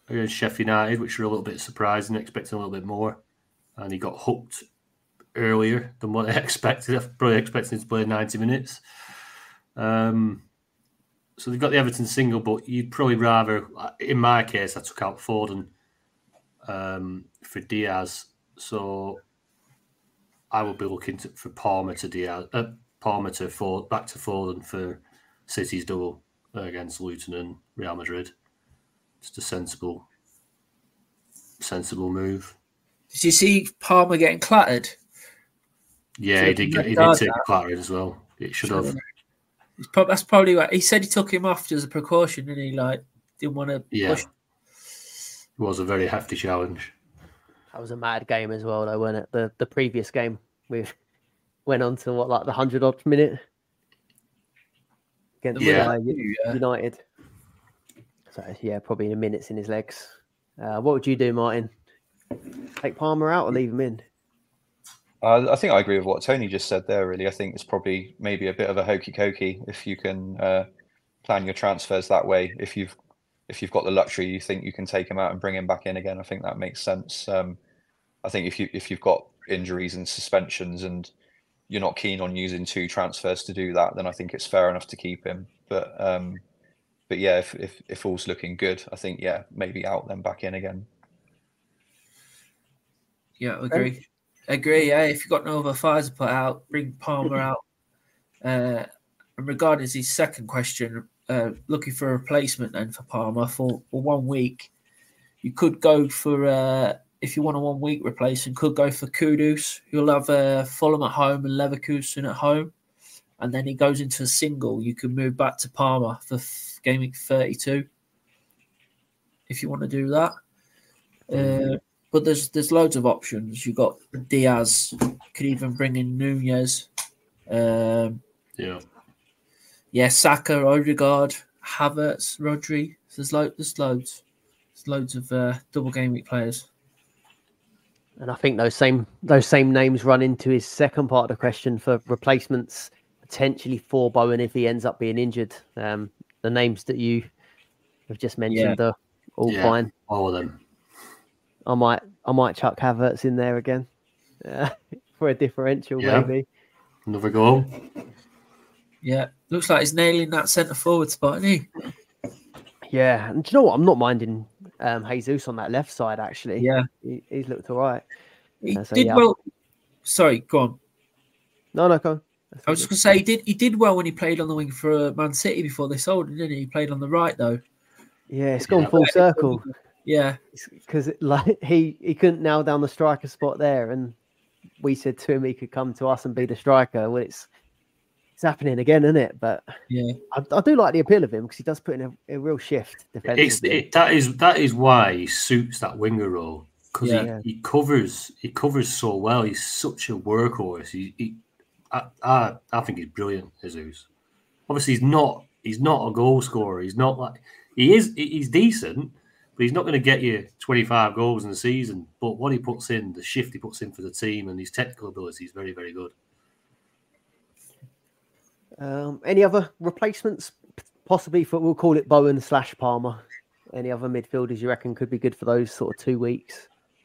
Speaker 6: against Sheffield United, which were a little bit surprising, expecting a little bit more. And he got hooked earlier than what I expected. I probably expected him to play ninety minutes. Um, so they've got the Everton single, but you'd probably rather, in my case, I took out Foden um, for Diaz. So I would be looking to, for Palmer to Diaz, uh, Palmer to Ford, back to Foden for City's double against Luton and Real Madrid. Just a sensible, sensible move.
Speaker 5: Did you see Palmer getting clattered?
Speaker 6: Yeah, he did. Get, he did take clattered as well. It should have.
Speaker 5: It's probably, that's probably what he said. He took him off as a precaution, and he like didn't want to
Speaker 6: yeah.
Speaker 5: push.
Speaker 6: It was a very hefty challenge.
Speaker 4: That was a mad game as well, though, wasn't it? The the previous game we went on to what, like the hundred odd minute against
Speaker 6: yeah.
Speaker 4: uh, United. So yeah, probably a minutes in his legs. Uh, what would you do, Martin? Take Palmer out or leave him in?
Speaker 7: Uh, I think I agree with what Tony just said there, really. I think it's probably maybe a bit of a hokey-cokey if you can uh, plan your transfers that way. If you've if you've got the luxury, you think you can take him out and bring him back in again, I think that makes sense. Um, I think if, you, if you've got injuries and suspensions and you're not keen on using two transfers to do that, then I think it's fair enough to keep him. But um, but yeah, if, if, if all's looking good, I think, yeah, maybe out, then back in again.
Speaker 5: Yeah, I agree. I agree, yeah. If you've got no other fires to put out, bring Palmer out. Uh, and regarding his second question, uh, looking for a replacement then for Palmer for, for one week, you could go for, uh, if you want a one-week replacement, could go for Kudus. You'll have uh, Fulham at home and Leverkusen at home. And then he goes into a single. You can move back to Palmer for f- game week thirty-two if you want to do that. Uh, But there's there's loads of options. You've got Diaz. You could even bring in Nunez. Um,
Speaker 6: yeah.
Speaker 5: Yeah, Saka, Odegaard, Havertz, Rodri. There's, lo- there's loads. There's loads of uh, double game week players.
Speaker 4: And I think those same those same names run into his second part of the question for replacements, potentially for Bowen if he ends up being injured. Um, the names that you have just mentioned
Speaker 5: Yeah.
Speaker 4: are all
Speaker 6: Yeah,
Speaker 4: fine.
Speaker 6: all of them.
Speaker 4: I might I might chuck Havertz in there again uh, for a differential,
Speaker 6: Yeah.
Speaker 4: maybe.
Speaker 6: Another goal.
Speaker 5: Yeah, looks like he's nailing that centre forward spot, isn't he?
Speaker 4: Yeah, and do you know what? I'm not minding um, Jesus on that left side, actually.
Speaker 5: Yeah.
Speaker 4: He, he's looked all right.
Speaker 5: He
Speaker 4: Uh, so,
Speaker 5: did
Speaker 4: yeah.
Speaker 5: well. Sorry, go on.
Speaker 4: No, no, go on.
Speaker 5: I was just going to say he did he did well when he played on the wing for uh, Man City before they sold him, didn't he? He played on the right though.
Speaker 4: Yeah, it's gone
Speaker 6: Yeah.
Speaker 4: full circle.
Speaker 5: Yeah,
Speaker 4: Because like he, he couldn't nail down the striker spot there, and we said to him he could come to us and be the striker. Well, it's it's happening again, isn't it? But
Speaker 5: yeah,
Speaker 4: I, I do like the appeal of him because he does put in a, a real shift
Speaker 6: It's
Speaker 4: defensively.
Speaker 6: it, that is that is why he suits that winger role because
Speaker 5: Yeah.
Speaker 6: he, he covers he covers so well. He's such a workhorse. He, he I, I I think he's brilliant, Jesus. Obviously, he's not he's not a goal scorer. He's not like he is. He's decent, but he's not going to get you twenty-five goals in the season. But what he puts in, the shift he puts in for the team, and his technical ability is very very good.
Speaker 4: Um, any other replacements? Possibly for we'll call it Bowen slash Palmer. Any other midfielders you reckon could be good for those sort of two weeks?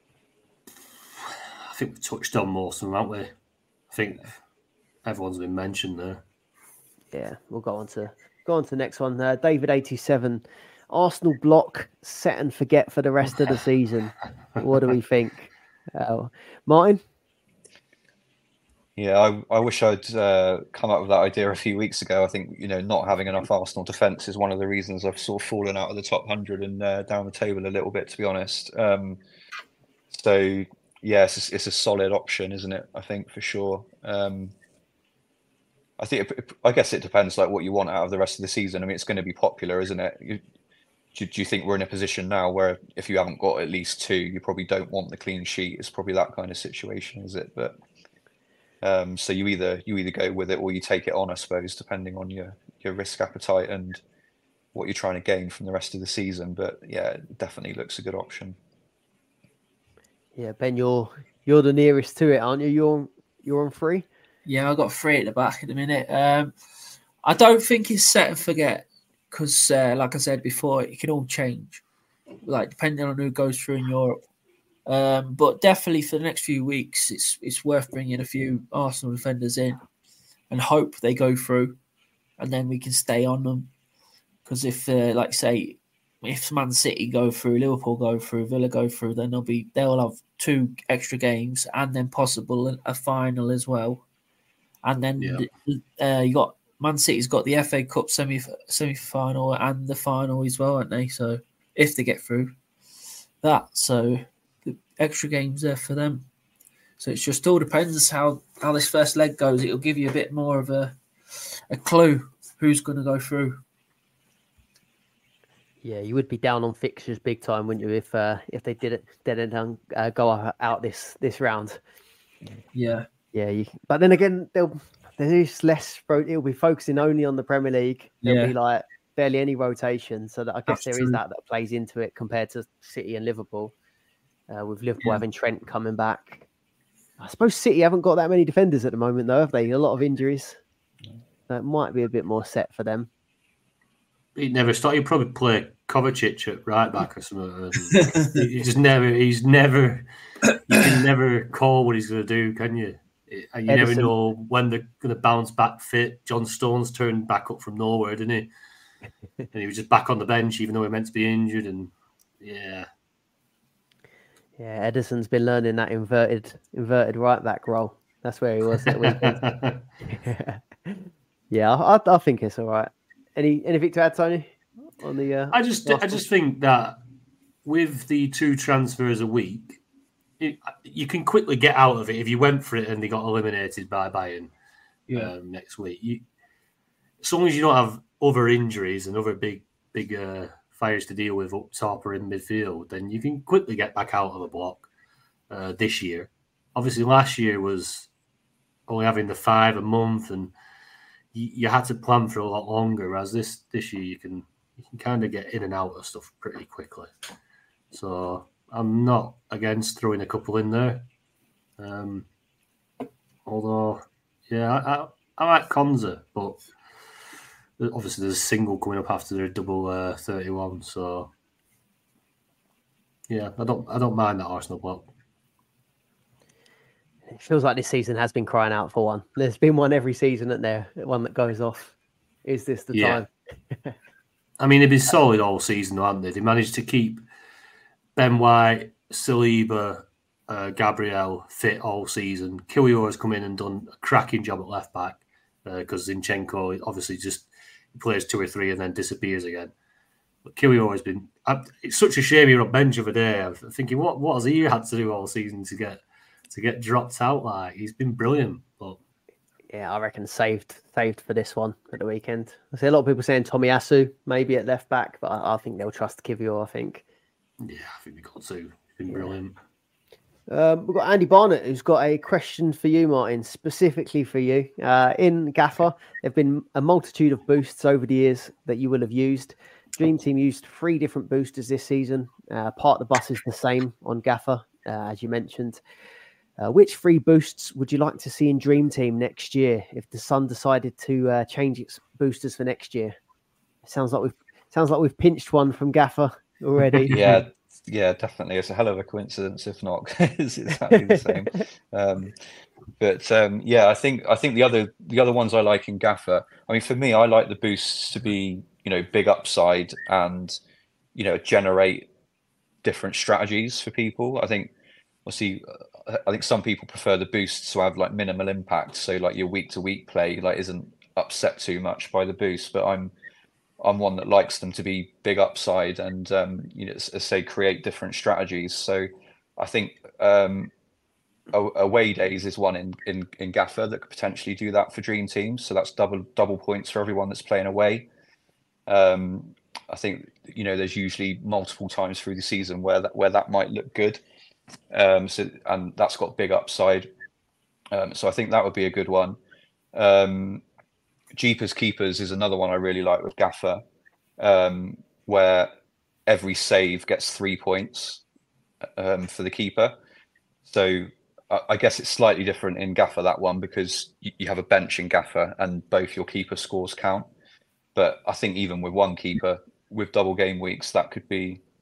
Speaker 6: I think we've touched on most of them, haven't we? I think everyone's been mentioned there.
Speaker 4: Yeah, we'll go on to go on to the next one. Uh, David eighty-seven, Arsenal block set and forget for the rest of the season. What do we think, uh, Martin?
Speaker 7: Yeah, I, I wish I'd uh, come up with that idea a few weeks ago. I think, you know, not having enough Arsenal defence is one of the reasons I've sort of fallen out of the top one hundred and uh, down the table a little bit, to be honest. Um, so, yeah, it's a, it's a solid option, isn't it? I think, for sure. Um, I think, it, I guess it depends, like, what you want out of the rest of the season. I mean, it's going to be popular, isn't it? You, do, do you think we're in a position now where if you haven't got at least two, you probably don't want the clean sheet? It's probably that kind of situation, is it? But... Um, so you either you either go with it or you take it on, I suppose, depending on your, your risk appetite and what you're trying to gain from the rest of the season. But yeah, it definitely looks a good option.
Speaker 4: Yeah, Ben, you're you're the nearest to it, aren't you? You're you're on three.
Speaker 5: yeah. I got three at the back at the minute. Um, I don't think it's set and forget because, uh, like I said before, it can all change. like depending on who goes through in Europe. Um, but definitely for the next few weeks, it's it's worth bringing a few Arsenal defenders in and hope they go through, and then we can stay on them. Because if, uh, like say, if Man City go through, Liverpool go through, Villa go through, then they'll be they'll have two extra games and then possible a final as well. And then yeah. uh, you got Man City's got the F A Cup semi semi final and the final as well, aren't they? So if they get through that, so the extra games there for them. So it just all depends how, how this first leg goes. It'll give you a bit more of a a clue who's going to go through.
Speaker 4: Yeah, you would be down on fixtures big time, wouldn't you, if uh, if they didn't didn't uh, go out this this round?
Speaker 5: Yeah,
Speaker 4: yeah. You, but then again, they'll there's less. It'll be focusing only on the Premier League. There'll
Speaker 5: yeah.
Speaker 4: be like barely any rotation, so that I guess
Speaker 5: That's
Speaker 4: there
Speaker 5: true.
Speaker 4: is that that plays into it compared to City and Liverpool. Uh, with Liverpool
Speaker 5: Yeah.
Speaker 4: having Trent coming back, I suppose City haven't got that many defenders at the moment, though, have they? A lot of injuries. So it might be a bit more set for them.
Speaker 6: He'd never start. He'd probably play Kovacic at right back or something. he just never. He's never. You can never call what he's going to do, can you? And you
Speaker 4: Ederson.
Speaker 6: never know when they're going to bounce back fit. John Stones turned back up from nowhere, didn't he? And he was just back on the bench, even though he meant to be injured. And yeah,
Speaker 4: Yeah, Ederson's been learning that inverted inverted right back role. That's where he was that weekend. yeah, I, I think it's all right. Any anything to add, Tony? On the uh,
Speaker 6: I just I just think that with the two transfers a week, it, you can quickly get out of it if you went for it and they got eliminated by Bayern
Speaker 5: Yeah.
Speaker 6: um, next week. You, as long as you don't have other injuries and other big big uh, fires to deal with up top or in midfield, then you can quickly get back out of a block uh, this year. Obviously, last year was only having the five a month, and you, you had to plan for a lot longer. Whereas this this year, you can you can kind of get in and out of stuff pretty quickly. So I'm not against throwing a couple in there. Um, although, yeah, I, I, I like Konza, but obviously there's a single coming up after their double uh, thirty-one. So yeah, I don't I don't mind that Arsenal block.
Speaker 4: It feels like this season has been crying out for one. There's been one every season, isn't there? One that goes off. Is this the
Speaker 6: Yeah.
Speaker 4: time?
Speaker 6: I mean, they've been solid all season, haven't they? They managed to keep Ben White, Saliba, uh, Gabriel fit all season. Kiwior has come in and done a cracking job at left back because uh, Zinchenko obviously just plays two or three and then disappears again. But Kiwior has been. I, it's such a shame he was on bench of a day. I'm thinking, what what has he had to do all season to get to get dropped out? Like he's been brilliant, but.
Speaker 4: Yeah, I reckon saved saved for this one at the weekend. I see a lot of people saying Tomiyasu maybe at left back, but I, I think they'll trust Kiwior, I think.
Speaker 6: Yeah, I think we got to. He's been brilliant.
Speaker 4: Um, we've got Andy Barnett, who's got a question for you, Martin, specifically for you. Uh, in Gaffer, there have been a multitude of boosts over the years that you will have used. Dream Team used three different boosters this season. Uh, part of the bus is the same on Gaffer, uh, as you mentioned. Uh, which three boosts would you like to see in Dream Team next year if the Sun decided to uh, change its boosters for next year? It sounds like we've sounds like we've pinched one from Gaffer already.
Speaker 7: Yeah, yeah, definitely. It's a hell of a coincidence, if not, it's exactly the same. Um, but um, yeah, I think I think the other the other ones I like in Gaffer. I mean, for me, I like the boosts to be you know big upside and you know generate different strategies for people. I think obviously. I think some people prefer the boosts to have like minimal impact, so like your week to week play like isn't upset too much by the boost. But I'm I'm one that likes them to be big upside and um, you know as say create different strategies. So I think um, away days is one in, in in Gaffer that could potentially do that for Dream Teams. So that's double double points for everyone that's playing away. Um, I think you know there's usually multiple times through the season where that where that might look good. Um, so and that's got big upside. Um, so I think that would be a good one. Um, Jeepers Keepers is another one I really like with Gaffer, um, where every save gets three points um, for the keeper. So I, I guess it's slightly different in Gaffer, that one, because you, you have a bench in Gaffer and both your keeper scores count. But I think even with one keeper, with double game weeks, that could be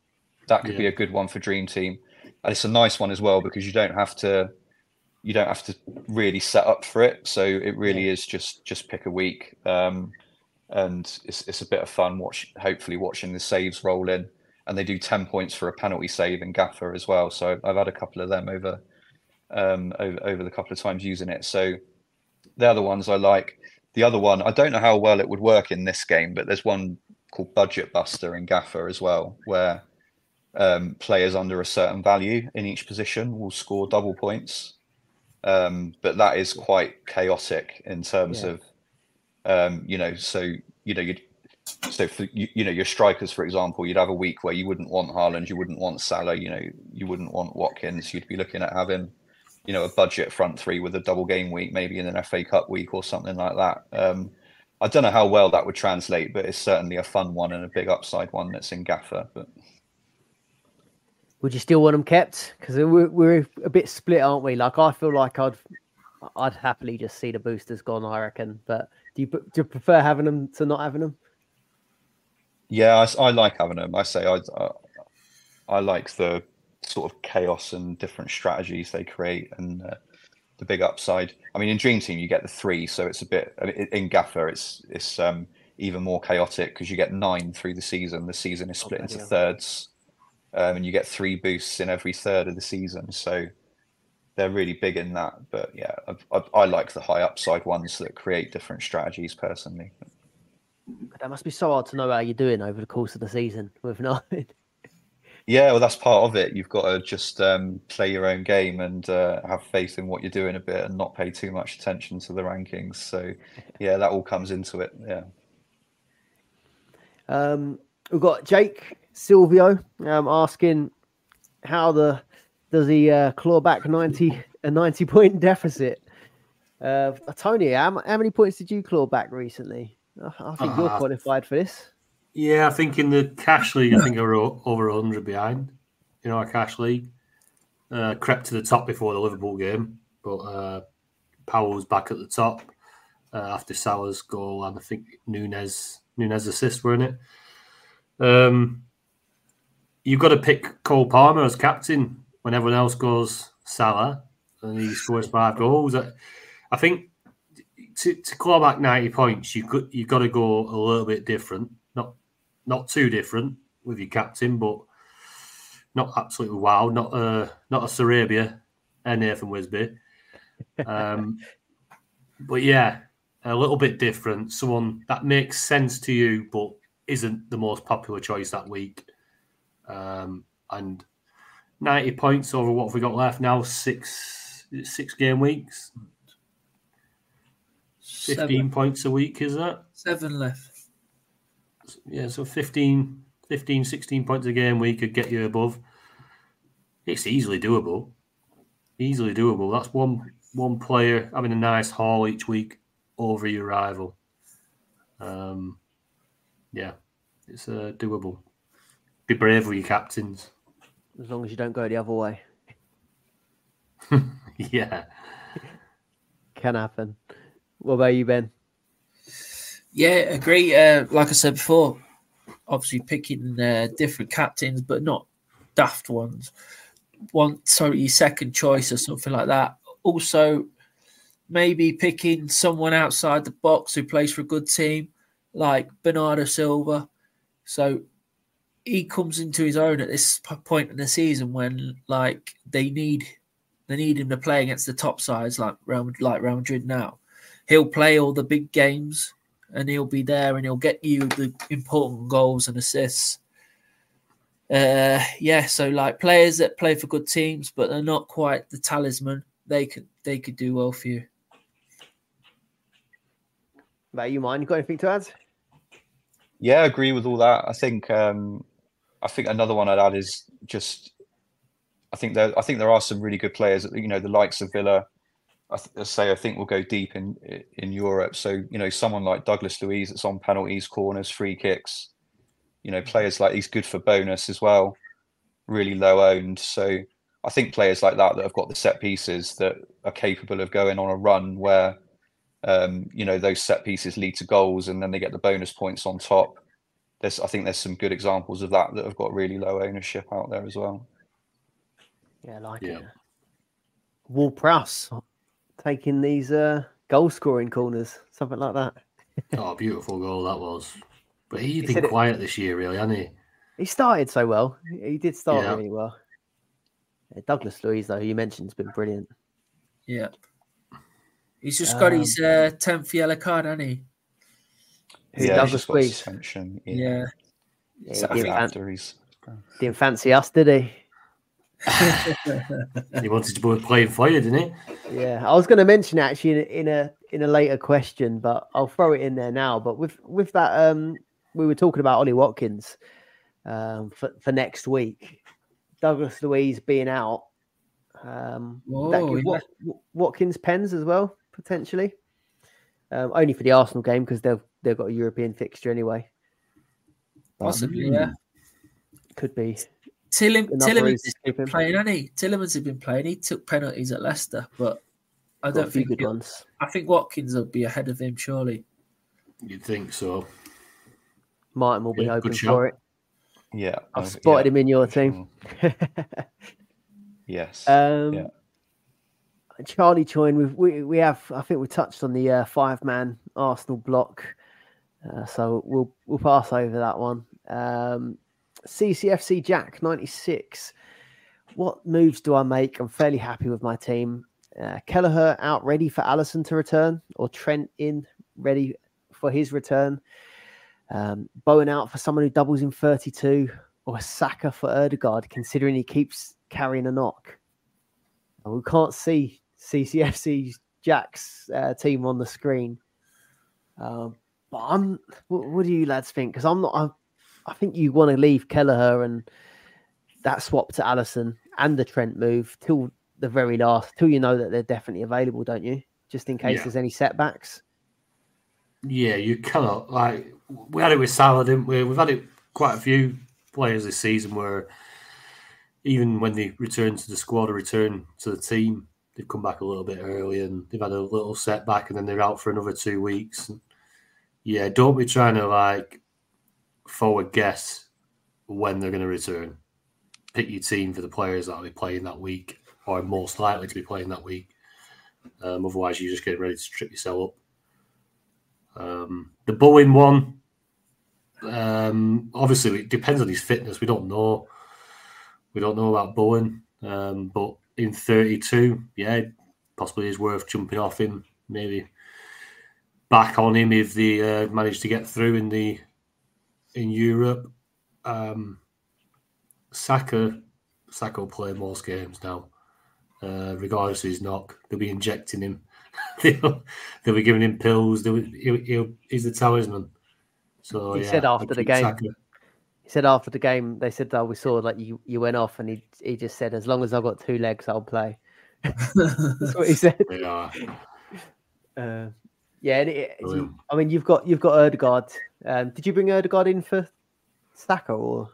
Speaker 7: that could
Speaker 6: Yeah.
Speaker 7: be a good one for Dream Team. And it's a nice one as well because you don't have to you don't have to really set up for it. So it really is just just pick a week. Um, and it's it's a bit of fun watch hopefully watching the saves roll in. And they do ten points for a penalty save in Gaffer as well. So I've had a couple of them over um over, over the couple of times using it. So they're the ones I like. The other one, I don't know how well it would work in this game, but there's one called Budget Buster in Gaffer as well, where um, players under a certain value in each position will score double points. Um, but that is quite chaotic in terms
Speaker 4: Yeah.
Speaker 7: of, um, you know, so, you know, you'd, so for, you, you know, your strikers, for example, you'd have a week where you wouldn't want Haaland, you wouldn't want Salah, you know, you wouldn't want Watkins. You'd be looking at having, you know, a budget front three with a double game week, maybe in an F A Cup week or something like that. Um, I don't know how well that would translate, but it's certainly a fun one and a big upside one that's in Gaffer. But
Speaker 4: Would you still want them kept? Because we're, we're a bit split, aren't we? Like, I feel like I'd I'd happily just see the boosters gone, I reckon. But do you, do you prefer having them to not having them?
Speaker 7: yeah, I, I like having them. I say I, I I like the sort of chaos and different strategies they create and uh, the big upside. I mean, in Dream Team you get the three, so it's a bit. I mean, in Gaffer it's it's um, even more chaotic because you get nine through the season. The season is split
Speaker 4: Oh,
Speaker 7: into
Speaker 4: bloody hell.
Speaker 7: thirds. Um, and you get three boosts in every third of the season, so they're really big in that. But yeah, I, I, I like the high upside ones that create different strategies personally.
Speaker 4: That must be so hard to know how you're doing over the course of the season with nine.
Speaker 7: Yeah, well, that's part of it. You've got to just um, play your own game and uh, have faith in what you're doing a bit, and not pay too much attention to the rankings. So yeah, that all comes into it. Yeah.
Speaker 4: Um, we've got Jake Silvio um, asking how the does he uh, claw back ninety a ninety point deficit? Uh, Tony, how, how many points did you claw back recently? I, I think you're
Speaker 6: Uh,
Speaker 4: qualified for this.
Speaker 6: Yeah, I think in the cash league, I think I were over one hundred behind. You know, our cash league uh, crept to the top before the Liverpool game, but uh, Powell was back at the top uh, after Salah's goal, and I think Nunez Nunez assist were in it. Um, you've got to pick Cole Palmer as captain when everyone else goes Salah, and he scores five goals. I, I think to, to claw back ninety points, you could you've got to go a little bit different. Not not too different with your captain, but not absolutely wow. Not a not a Sarabia and Nathan Wisby. Um, but yeah, a little bit different. Someone that makes sense to you, but isn't the most popular choice that week. Um, and ninety points over what have we got left now? Six six game weeks. Fifteen
Speaker 5: Seven,
Speaker 6: points a week, is that?
Speaker 5: seven left.
Speaker 6: Yeah, so fifteen, fifteen, sixteen points a game we could get you above. It's easily doable. Easily doable. That's one one player having a nice haul each week over your rival. Um, yeah, it's uh, doable. Be brave with your captains.
Speaker 4: As long as you don't go the other way,
Speaker 6: Yeah.
Speaker 4: can happen. What about you, Ben?
Speaker 5: Yeah, agree. Uh, like I said before, obviously picking uh, different captains, but not daft ones. One, sorry, your second choice or something like that. Also, maybe picking someone outside the box who plays for a good team, like Bernardo Silva. So he comes into his own at this p- point in the season when, like, they need they need him to play against the top sides, like Real, like Real Madrid now. He'll play all the big games, and he'll be there, and he'll get you the important goals and assists. Uh, yeah, so like players that play for good teams, but they're not quite the talisman. They could they could do well for you.
Speaker 4: About you, mine? You got anything to add?
Speaker 7: Yeah, I agree with all that. I think um, I think another one I'd add is just I think there I think there are some really good players. You know, the likes of Villa. I th- say I think will go deep in in Europe. So you know, someone like Douglas Luiz that's on penalties, corners, free kicks. You know, players like he's good for bonus as well. Really low owned. So I think players like that that have got the set pieces that are capable of going on a run where um, you know those set pieces lead to goals and then they get the bonus points on top. there's I think there's some good examples of that that have got really low ownership out there as well.
Speaker 4: Yeah, I like
Speaker 6: Yeah.
Speaker 4: it. Ward-Prowse taking these uh, goal scoring corners, something like that.
Speaker 6: Oh, beautiful goal that was. But he's
Speaker 4: He said
Speaker 6: been
Speaker 4: it-
Speaker 6: quiet this year, really, hasn't he?
Speaker 4: He started so well. He did start
Speaker 6: Yeah.
Speaker 4: really well. Yeah, Douglas Luiz, though, you mentioned, has been brilliant.
Speaker 5: Yeah. He's just got
Speaker 4: Um,
Speaker 5: his uh, tenth yellow card, hasn't he?
Speaker 4: Who,
Speaker 7: yeah, he's
Speaker 4: Douglas
Speaker 7: just got
Speaker 4: Luiz?
Speaker 7: suspension.
Speaker 5: Yeah.
Speaker 7: Yeah,
Speaker 4: Yeah,
Speaker 7: I
Speaker 4: he
Speaker 7: think
Speaker 4: didn't, fan-
Speaker 7: after he's
Speaker 4: didn't fancy us, did he?
Speaker 6: He wanted to be playing fire, didn't he?
Speaker 4: Yeah, I was going to mention actually in a, in a in a later question, but I'll throw it in there now. But with with that, um, we were talking about Ollie Watkins um, for for next week. Douglas Luiz being out, um, would that
Speaker 5: Whoa,
Speaker 4: give
Speaker 5: yeah.
Speaker 4: Wat- Watkins pens as well potentially. Um, only for the Arsenal game because they've they've got a European fixture anyway. But
Speaker 5: Possibly, yeah.
Speaker 4: could be
Speaker 5: Tillim-
Speaker 4: enough
Speaker 5: Tillemans
Speaker 4: reason
Speaker 5: has
Speaker 4: to keep
Speaker 5: been
Speaker 4: him.
Speaker 5: playing, hasn't he? Tillemans has been playing. He took penalties at Leicester, but I
Speaker 4: Got a
Speaker 5: don't
Speaker 4: few
Speaker 5: think
Speaker 4: good
Speaker 5: it-
Speaker 4: ones.
Speaker 5: I think Watkins will be ahead of him, surely.
Speaker 6: You'd think so.
Speaker 4: Martin will be
Speaker 6: Yeah, good
Speaker 4: open
Speaker 6: shout.
Speaker 4: for it.
Speaker 7: yeah.
Speaker 4: I've
Speaker 7: uh,
Speaker 4: spotted
Speaker 7: yeah,
Speaker 4: him in your
Speaker 7: for
Speaker 4: team.
Speaker 7: sure. Yes.
Speaker 4: Um,
Speaker 7: Yeah.
Speaker 4: Charlie Choyne, we've, we we have. I think we touched on the uh, five-man Arsenal block, uh, so we'll we'll pass over that one. Um, C C F C Jack ninety-six. What moves do I make? I'm fairly happy with my team. Uh, Kelleher out ready for Alisson to return, or Trent in ready for his return. Um, Bowen out for someone who doubles in thirty-two, or Saka for Erdegaard, considering he keeps carrying a knock. And we can't see C C F C Jack's uh, team on the screen. Um, but I'm. What, what do you lads think? Because I'm not. I'm, I think you want to leave Kelleher and that swap to Alisson and the Trent move till the very last, till you know that they're definitely available, don't you? Just in case
Speaker 6: Yeah.
Speaker 4: there's any setbacks.
Speaker 6: Yeah, you cannot. Like, we had it with Salah, didn't we? We've had it quite a few players this season where even when they return to the squad or return to the team, they've come back a little bit early and they've had a little setback and then they're out for another two weeks. And yeah, don't be trying to like forward guess when they're going to return. Pick your team for the players that will be playing that week or most likely to be playing that week. Um, otherwise, you're just getting ready to trip yourself up. Um, the Bowen one, um, obviously, it depends on his fitness. We don't know. We don't know about Bowen. Um, but in thirty-two, yeah, possibly is worth jumping off him. Maybe back on him if they uh, manage to get through in the in Europe. Um, Saka, Saka will play most games now, uh, regardless of his knock. They'll be injecting him. they'll, they'll be giving him pills. They'll, he'll, he'll, he's the talisman. So
Speaker 4: He
Speaker 6: yeah,
Speaker 4: said after
Speaker 6: I'd
Speaker 4: the
Speaker 6: keep
Speaker 4: game-
Speaker 6: Saka.
Speaker 4: He said after the game, they said, "Oh, we saw like you, you went off," and he he just said, "As long as I've got two legs, I'll play." That's what he said.
Speaker 6: Yeah,
Speaker 4: Uh, yeah, and it, you,
Speaker 6: Brilliant.
Speaker 4: I mean, you've got you've got Erdegaard. Um, did you bring Erdegaard in for Saka or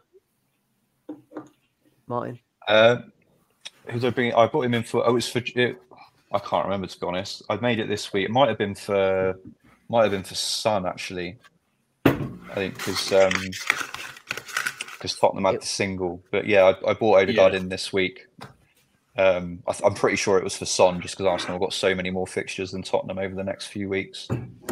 Speaker 4: Martin?
Speaker 7: Uh, who did I bring? I brought him in for. Oh, it's for. It, I can't remember, to be honest. I made it this week. It might have been for. Might have been for Son, actually. I think because um, because Tottenham had the single. But yeah, I, I bought Odegaard
Speaker 6: Yeah.
Speaker 7: in this week. Um, I, I'm pretty sure it was for Son, just because Arsenal have got so many more fixtures than Tottenham over the next few weeks.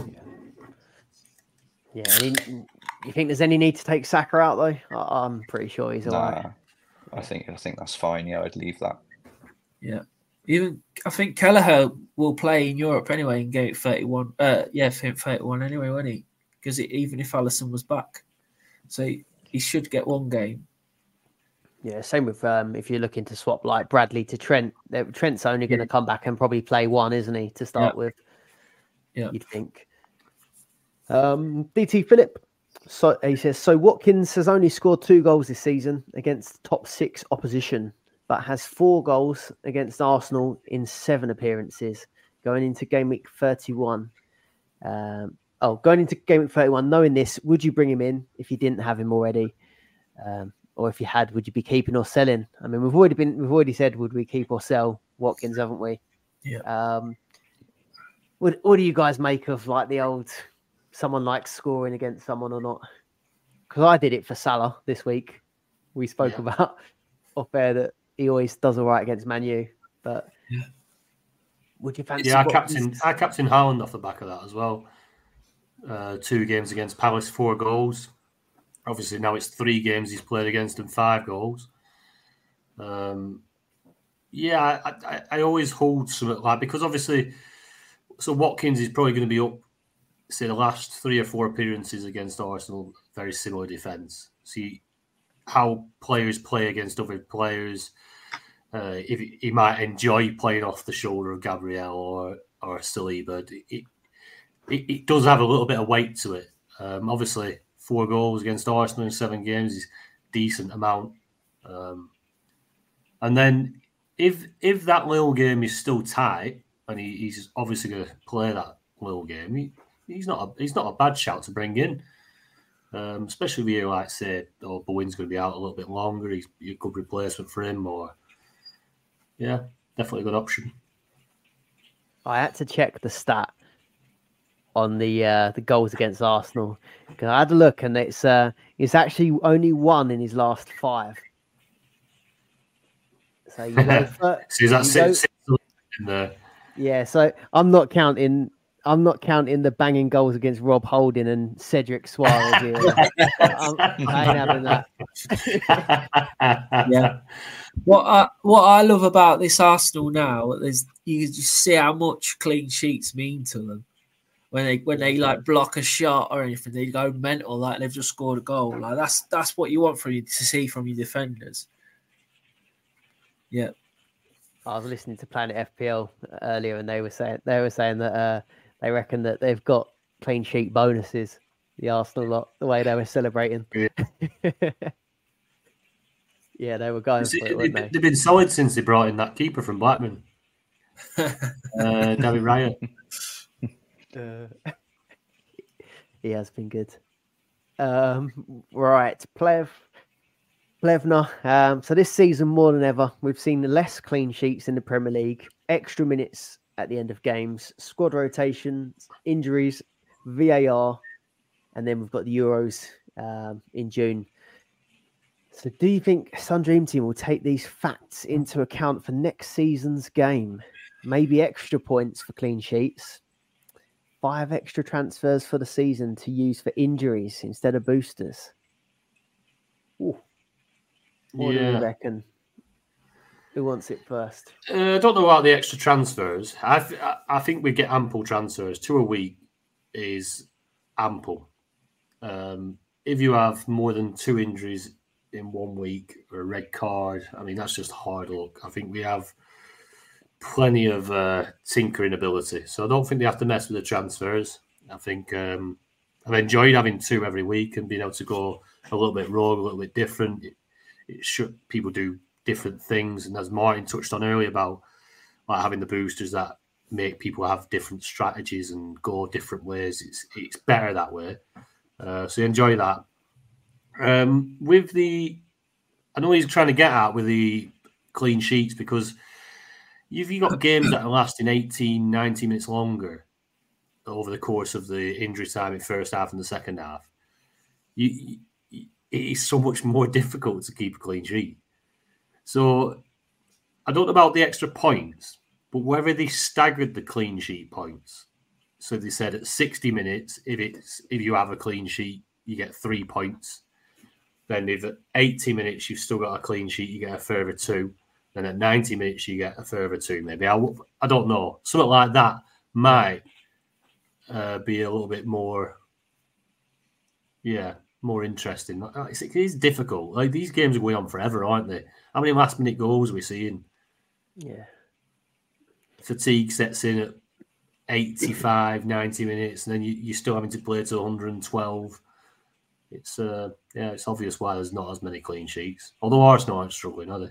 Speaker 4: Yeah, and he, you think there's any need to take Saka out though? I, I'm pretty sure he's all right.
Speaker 7: Nah, I think I think that's fine. Yeah, I'd leave that.
Speaker 5: Yeah. Even I think Kelleher will play in Europe anyway in game thirty-one. Uh, yeah, thirty-one anyway, won't he? Because even if Alisson was back, so he, he should get one game.
Speaker 4: Yeah, same with um, if you're looking to swap like Bradley to Trent. uh, Trent's only going to come back and probably play one, isn't he, to start
Speaker 5: Yeah.
Speaker 4: with?
Speaker 5: Yeah.
Speaker 4: You'd think. Um, D T Phillip. So he says, so Watkins has only scored two goals this season against top six opposition, but has four goals against Arsenal in seven appearances going into game week thirty-one. Um, oh, going into game week thirty-one, knowing this, would you bring him in if you didn't have him already? Um, or if you had, would you be keeping or selling? I mean, we've already been, we've already said, would we keep or sell Watkins, haven't we?
Speaker 5: Yeah.
Speaker 4: Um, what, what do you guys make of like the old, someone like scoring against someone or not? because I did it for Salah this week. We spoke
Speaker 6: Yeah.
Speaker 4: about off air that he always does all right against Man U, but
Speaker 5: Yeah.
Speaker 4: would you fancy?
Speaker 6: Yeah, I
Speaker 4: what
Speaker 6: captain
Speaker 4: he's-
Speaker 6: I captain Haaland off the back of that as well. Uh, two games against Palace, four goals. Obviously now it's three games he's played against and five goals. Um, yeah, I, I, I always hold something like because obviously, so Watkins is probably going to be up. Say the last three or four appearances against Arsenal, very similar defence. See how players play against other players. Uh, if he, he might enjoy playing off the shoulder of Gabriel or or Saliba, it, it it does have a little bit of weight to it. Um, obviously, four goals against Arsenal in seven games is a decent amount. Um, and then if if that little game is still tight, and he, he's obviously going to play that little game, he, he's not a, he's not a bad shout to bring in. Um, especially if you like say, oh, Bowen's going to be out a little bit longer. He's a good replacement for him, or yeah, definitely a good option.
Speaker 4: I had to check the stat on the uh, the goals against Arsenal because I had a look and it's uh, it's actually only one in his last five. So you go for,
Speaker 6: So is that
Speaker 4: you
Speaker 6: six,
Speaker 4: go-
Speaker 6: six in there?
Speaker 4: yeah. So I'm not counting. I'm not counting the banging goals against Rob Holding and Cedric Suarez. Here. I'm, I ain't having that.
Speaker 5: Yeah. What I what I love about this Arsenal now is you can just see how much clean sheets mean to them. When they when they like block a shot or anything, they go mental like they've just scored a goal. Like that's that's what you want from you to see from your defenders. Yeah.
Speaker 4: I was listening to Planet F P L earlier, and they were saying they were saying that uh, they reckon that they've got clean sheet bonuses. The Arsenal lot, the way they were celebrating.
Speaker 6: Yeah.
Speaker 4: Yeah, they were going
Speaker 6: See,
Speaker 4: for it,
Speaker 6: they,
Speaker 4: weren't they?
Speaker 6: they've been solid since they brought in that keeper from Blackburn, uh, David Raya.
Speaker 4: Uh, he has been good. Um, right, Plev, Plevna. Um, so this season, more than ever, we've seen less clean sheets in the Premier League, extra minutes at the end of games, squad rotations, injuries, V A R, and then we've got the Euros um, in June. So do you think Sun Dream Team will take these facts into account for next season's game? Maybe extra points for clean sheets, five extra transfers for the season to use for injuries instead of boosters. Ooh. What do you
Speaker 6: Yeah.
Speaker 4: reckon? Who wants it first?
Speaker 6: Uh, I don't know about the extra transfers. I, th- I think we get ample transfers. Two a week is ample. Um, if you have more than two injuries in one week or a red card, I mean, that's just hard luck. I think we have plenty of uh, tinkering ability. So I don't think they have to mess with the transfers. I think um, I've enjoyed having two every week and being able to go a little bit rogue, a little bit different. It, it should people do different things, and as Martin touched on earlier about like having the boosters that make people have different strategies and go different ways, it's it's better that way. Uh, so enjoy that. Um, with the, I know he's trying to get at with the clean sheets because you've you got games that are lasting eighteen, nineteen minutes longer over the course of the injury time in first half and the second half. You, you, it is so much more difficult to keep a clean sheet. So I don't know about the extra points, but whether they staggered the clean sheet points. So they said at sixty minutes, if it's if you have a clean sheet, you get three points. Then if at eighty minutes you've still got a clean sheet, you get a further two. Then at ninety minutes you get a further two. Maybe I, I don't know. Something like that might uh, be a little bit more, yeah, more interesting. It's, it is difficult. Like these games are going on forever, aren't they? How many last minute goals are we seeing?
Speaker 4: Yeah.
Speaker 6: Fatigue sets in at eighty-five, ninety minutes, and then you, you're still having to play to one hundred twelve. It's uh, yeah, it's obvious why there's not as many clean sheets. Although Arsenal aren't struggling, are they?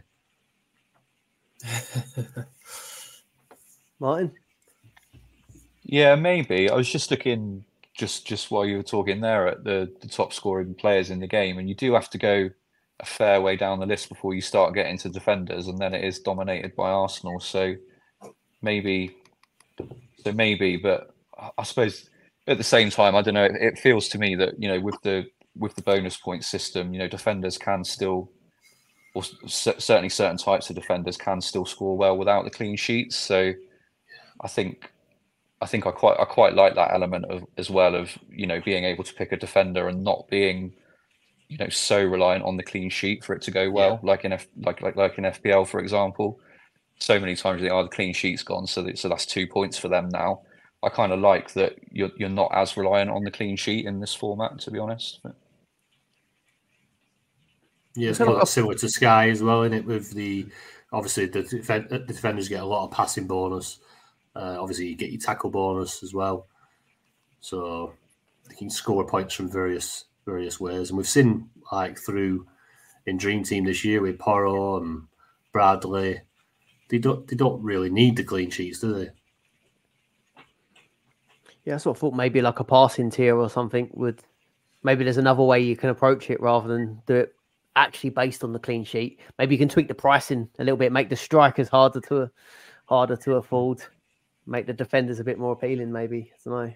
Speaker 4: Martin?
Speaker 7: Yeah, maybe. I was just looking just just while you were talking there at the, the top scoring players in the game, and you do have to go a fair way down the list before you start getting to defenders, and then it is dominated by Arsenal. So maybe, so maybe, but I suppose at the same time, I don't know. It, it feels to me that you know with the with the bonus point system, you know, defenders can still, or c- certainly certain types of defenders can still score well without the clean sheets. So I think I think I quite I quite like that element of as well of, you know, being able to pick a defender and not being, you know, so reliant on the clean sheet for it to go well, yeah. like in F, like like like in F P L, for example. So many times they are the clean sheet's gone, so that, so that's two points for them now. I kind of like that you're you're not as reliant on the clean sheet in this format, to be honest. But...
Speaker 6: Yeah, it's kind of similar to Sky as well, isn't it? With the obviously the, defend, the defenders get a lot of passing bonus. Uh, obviously, you get your tackle bonus as well, so they can score points from various various ways. And we've seen like through in Dream Team this year with Porro and Bradley, they don't they don't really need the clean sheets, do they?
Speaker 4: Yeah, I sort of thought maybe like a passing tier or something would. Maybe there's another way you can approach it rather than do it actually based on the clean sheet. Maybe you can tweak the pricing a little bit, make the strikers harder to harder to afford. Make the defenders a bit more appealing, maybe. I don't know.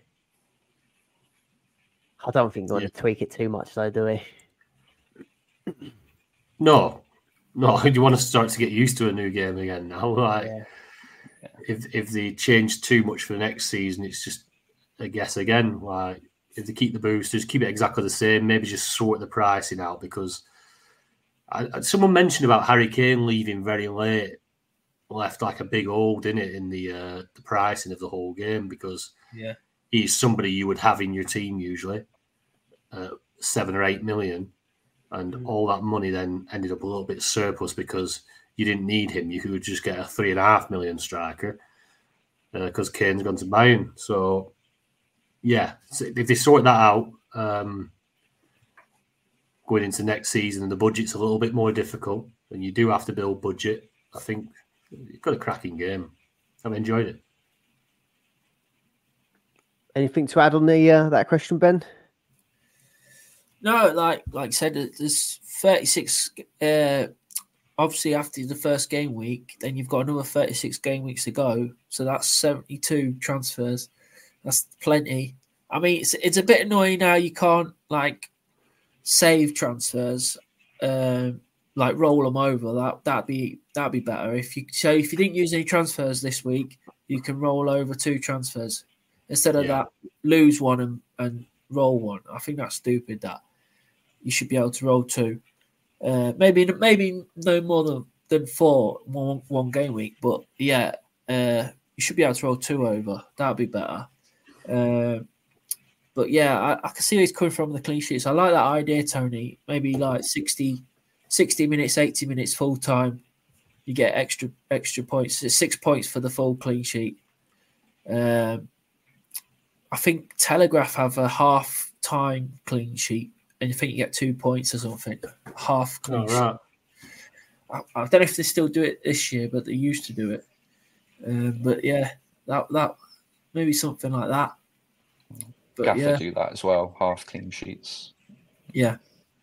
Speaker 4: I don't think they want yeah. to tweak it too much, though, do we?
Speaker 6: No. No, you want to start to get used to a new game again now. Like, yeah. if if they change too much for the next season, it's just a guess again. Like, if they keep the boosters, keep it exactly the same, maybe just sort the pricing out, because I, someone mentioned about Harry Kane leaving very late. Left like a big hole, didn't it, in the uh, the pricing of the whole game, because
Speaker 5: yeah,
Speaker 6: he's somebody you would have in your team usually, uh, seven or eight million, and mm. all that money then ended up a little bit surplus because you didn't need him. You could just get a three and a half million striker because uh, Kane's gone to Bayern. So yeah, so if they sort that out, um, going into next season, and the budget's a little bit more difficult, and you do have to build budget, I think. You've got a cracking game. I've enjoyed it.
Speaker 4: Anything to add on the uh, that question, Ben?
Speaker 5: No, like like I said, there's thirty-six. Uh, obviously, after the first game week, then you've got another thirty-six game weeks to go. So that's seventy-two transfers. That's plenty. I mean, it's it's a bit annoying now. You can't like save transfers. Um, Like roll them over. That that'd be that'd be better. If you so if you didn't use any transfers this week, you can roll over two transfers instead of yeah. that. Lose one and, and roll one. I think that's stupid. That you should be able to roll two. Uh, maybe maybe no more than, than four one one game week. But yeah, uh, you should be able to roll two over. That'd be better. Uh, but yeah, I, I can see where he's coming from the clean sheets. I like that idea, Tony. Maybe like sixty. sixty minutes, eighty minutes full time, you get extra extra points. It's six points for the full clean sheet. Um, I think Telegraph have a half time clean sheet, and I think you get two points or something. Half clean
Speaker 6: oh, right.
Speaker 5: sheet. I, I don't know if they still do it this year, but they used to do it. Um, but yeah, that that maybe something like that. But
Speaker 7: Gaffer
Speaker 5: yeah.
Speaker 7: do that as well, half clean sheets.
Speaker 5: Yeah.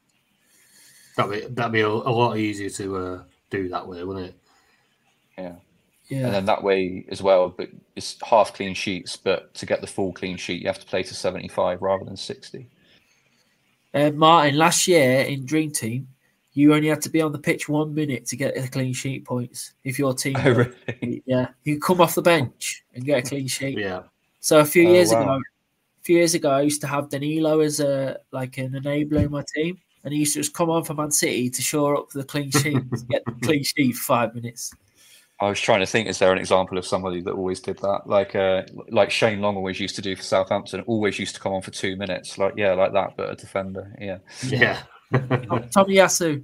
Speaker 6: That'd be, that'd be a, a lot easier to uh, do that way, wouldn't it?
Speaker 7: Yeah.
Speaker 5: Yeah.
Speaker 7: And then that way as well, but it's half clean sheets, but to get the full clean sheet, you have to play to seventy-five rather than sixty.
Speaker 5: Uh, Martin, last year in Dream Team, you only had to be on the pitch one minute to get the clean sheet points. If your team,
Speaker 7: oh, really?
Speaker 5: Yeah, you come off the bench and get a clean sheet.
Speaker 6: Yeah.
Speaker 5: So a few
Speaker 7: oh,
Speaker 5: years
Speaker 7: wow.
Speaker 5: ago, a few years ago, I used to have Danilo as a like an enabler in my team. And he used to just come on for Man City to shore up the clean sheet, to get the clean sheet for five minutes.
Speaker 7: I was trying to think, is there an example of somebody that always did that? Like uh, like Shane Long always used to do for Southampton, always used to come on for two minutes. Like, yeah, like that, but a defender. Yeah.
Speaker 6: Yeah.
Speaker 5: Tomiyasu.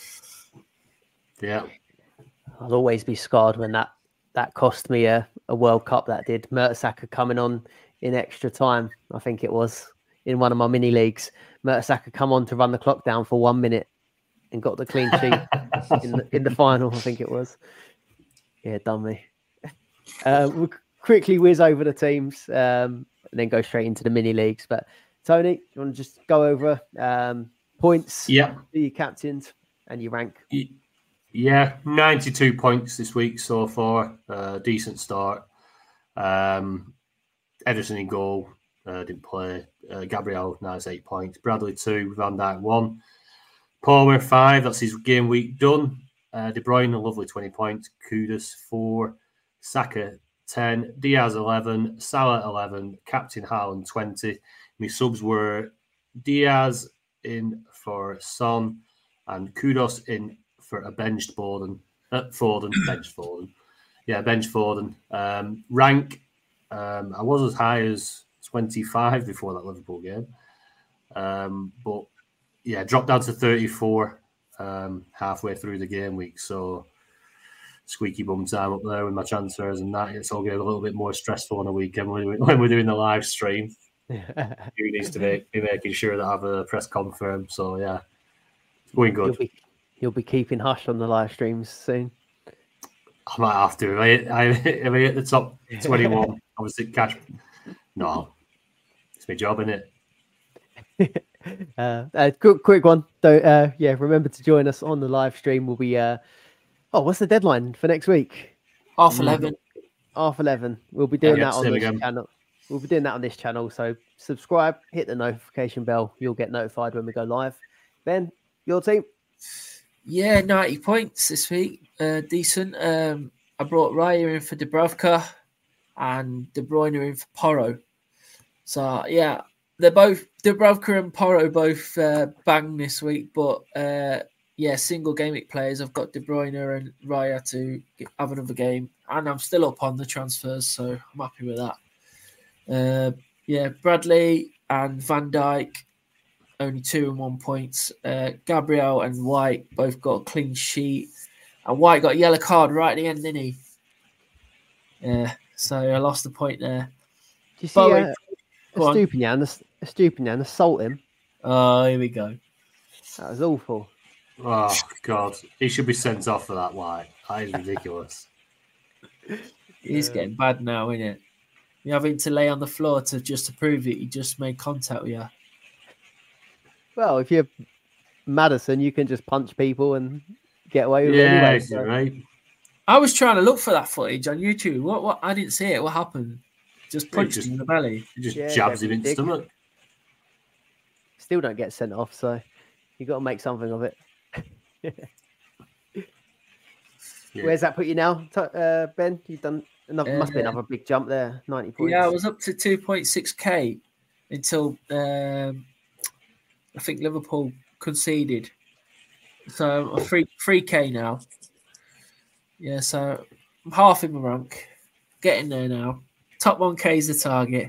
Speaker 6: Yeah.
Speaker 4: I'll always be scarred when that, that cost me a, a World Cup, that did. Mertesacker coming on in extra time, I think it was, in one of my mini leagues. Mertesacker come on to run the clock down for one minute and got the clean sheet in, the, in the final, I think it was. Yeah, done me. Uh, we'll quickly whiz over the teams um, and then go straight into the mini leagues. But Tony, you want to just go over um, points,
Speaker 6: yeah,
Speaker 4: your captains and your rank?
Speaker 6: Yeah, ninety-two points this week so far. Uh, decent start. Um, Ederson in goal. uh, didn't play. Uh, Gabriel, nice eight points. Bradley, two. Van Dijk, one. Palmer, five. That's his game week done. Uh, De Bruyne, a lovely twenty points. Kudus, four. Saka, ten. Diaz, eleven. Salah, eleven. Captain Haaland, twenty. My subs were Diaz in for Son and Kudus in for a benched Foden. Uh, Foden, benched Foden. Yeah, bench Foden. Um, rank, um, I was as high as twenty-five before that Liverpool game. Um, but yeah, dropped down to thirty-four um, halfway through the game week. So squeaky bum time up there with my transfers and that. It's all getting a little bit more stressful on a weekend when we're, when we're doing the live stream. He needs to make, be making sure that I have a press confirm. So yeah, it's going good.
Speaker 4: You'll be, you'll be keeping hush on the live streams soon.
Speaker 6: I might have to. I, I, if I hit the top twenty-one, obviously cash. No, it's my job, isn't it?
Speaker 4: uh, uh, quick, quick one. So, uh, yeah, remember to join us on the live stream. We'll be. Uh, oh, what's the deadline for next week?
Speaker 5: Half eleven.
Speaker 4: Half eleven. We'll be doing
Speaker 6: Yeah,
Speaker 4: that on
Speaker 6: same
Speaker 4: this
Speaker 6: again.
Speaker 4: channel. We'll be doing that on this channel. So subscribe, hit the notification bell. You'll get notified when we go live. Ben, your team.
Speaker 5: Yeah, ninety points this week. Uh, decent. Um, I brought Raya in for Dubravka and De Bruyne in for Porro. So, yeah, they're both, Dubravka and Porro both uh, bang this week. But, uh, yeah, single game week players. I've got De Bruyne and Raya to get, have another game. And I'm still up on the transfers, so I'm happy with that. Uh, yeah, Bradley and Van Dijk. Only two and one points. Uh, Gabriel and White both got a clean sheet. And White got a yellow card right at the end, didn't he? Yeah, so I lost a point there.
Speaker 4: Do you see
Speaker 5: Bowie,
Speaker 4: uh,
Speaker 5: go on.
Speaker 4: Estupinian, Estupinian assault him?
Speaker 5: Oh, here we go.
Speaker 4: That was awful.
Speaker 6: Oh God, he should be sent off for that. Why? That is ridiculous.
Speaker 5: He's getting bad now, isn't it? You're having to lay on the floor to just to prove that he just made contact with you.
Speaker 4: Well, if you're Madison, you can just punch people and get away with it
Speaker 6: Yeah,
Speaker 4: anyway.
Speaker 6: you're
Speaker 4: So.
Speaker 6: right.
Speaker 5: I was trying to look for that footage on YouTube. What? What? I didn't see it. What happened? Just punched
Speaker 6: just-
Speaker 5: him in the belly.
Speaker 6: He just
Speaker 4: Yeah,
Speaker 6: jabs
Speaker 4: don't
Speaker 6: him in
Speaker 4: be
Speaker 6: the
Speaker 4: dick.
Speaker 6: stomach.
Speaker 4: Still don't get sent off, so you got to make something of it.
Speaker 6: Yeah.
Speaker 4: Where's that put you now, T- uh, Ben? You've done another. must be
Speaker 5: Uh,
Speaker 4: another big jump there. Ninety points.
Speaker 5: Yeah, I was up to two point six K until um, I think Liverpool conceded. So I'm three three K now. Yeah, so I'm half in my rank. Getting there now. Top one K is the target.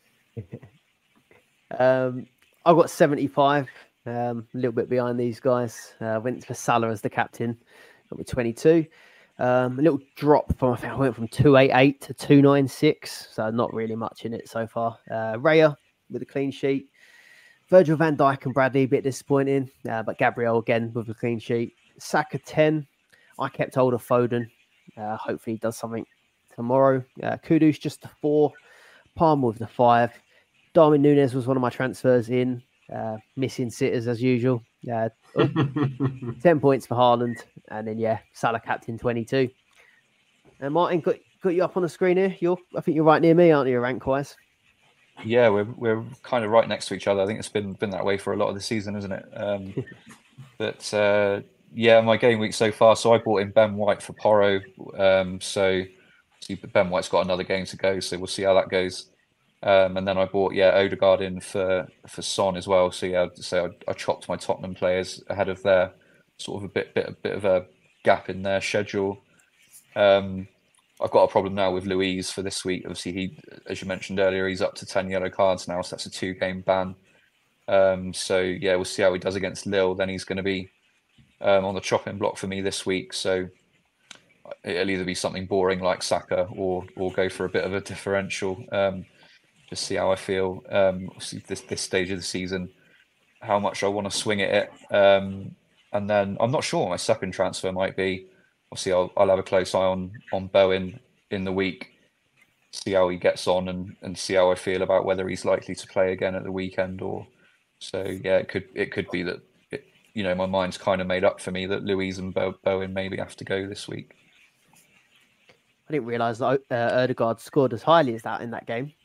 Speaker 4: Um, I've got seventy-five. Um, a little bit behind these guys. Uh, went for Salah as the captain. Got me twenty-two. Um, a little drop from I think I went from two eighty-eight to two ninety-six. So not really much in it so far. Uh, Raya with a clean sheet. Virgil van Dijk and Bradley a bit disappointing, uh, but Gabriel again with a clean sheet. Saka ten. I kept hold of Foden. Uh, hopefully he does something tomorrow. Uh, Kudus just the four. Palmer with the five. Darwin Núñez was one of my transfers in. Uh, missing sitters as usual. Uh, oh, ten points for Haaland. And then, yeah, Salah captain twenty-two. And Martin, got, got you up on the screen here. You're, I think you're right near me, aren't you, rank-wise?
Speaker 7: Yeah, we're we're kind of right next to each other. I think it's been been that way for a lot of the season, isn't it? Um, but uh, yeah, my game week so far. So I bought in Ben White for Porro. Um, so see, Ben White's got another game to go, so we'll see how that goes. Um, and then I bought yeah Odegaard in for for Son as well. So yeah, so I, I chopped my Tottenham players ahead of their sort of a bit bit a bit of a gap in their schedule. Um, I've got a problem now with Luiz for this week. Obviously, he, as you mentioned earlier, he's up to ten yellow cards now, so that's a two-game ban. Um, so yeah, we'll see how he does against Lille. Then he's going to be um, on the chopping block for me this week. So it'll either be something boring like Saka, or or go for a bit of a differential. Um, just see how I feel. Um, obviously, this this stage of the season, how much I want to swing at it. Um, and then I'm not sure what my second transfer might be. Obviously, I'll, I'll have a close eye on on Bowen in the week, see how he gets on, and, and see how I feel about whether he's likely to play again at the weekend. Or so, yeah, it could it could be that it, you know my mind's kind of made up for me that Luiz and Bo, Bowen maybe have to go this week.
Speaker 4: I didn't realise that uh, Odegaard scored as highly as that in that game.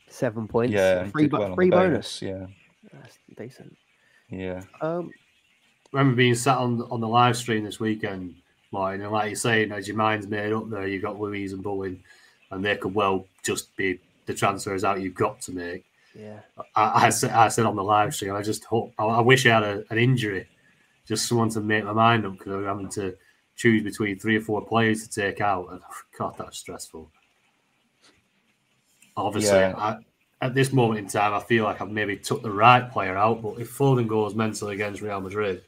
Speaker 4: seven points.
Speaker 7: Yeah,
Speaker 4: free,
Speaker 7: did
Speaker 4: bo-
Speaker 7: well on the
Speaker 4: free bonus.
Speaker 7: Yeah,
Speaker 4: That's decent.
Speaker 7: yeah.
Speaker 4: Um,
Speaker 6: I remember being sat on on the live stream this weekend, Martin, and like you're saying, as your mind's made up there, you've got Louise and Bowen, and they could well just be the transfers out you've got to make.
Speaker 4: yeah.
Speaker 6: I, I, said, I said on the live stream, I just hope, I, I wish I had a, an injury, just someone to make my mind up, because I'm having to choose between three or four players to take out, and God, that's stressful. Obviously,
Speaker 7: Yeah.
Speaker 6: I, at this moment in time, I feel like I've maybe took the right player out, but if Foden goes mentally against Real Madrid,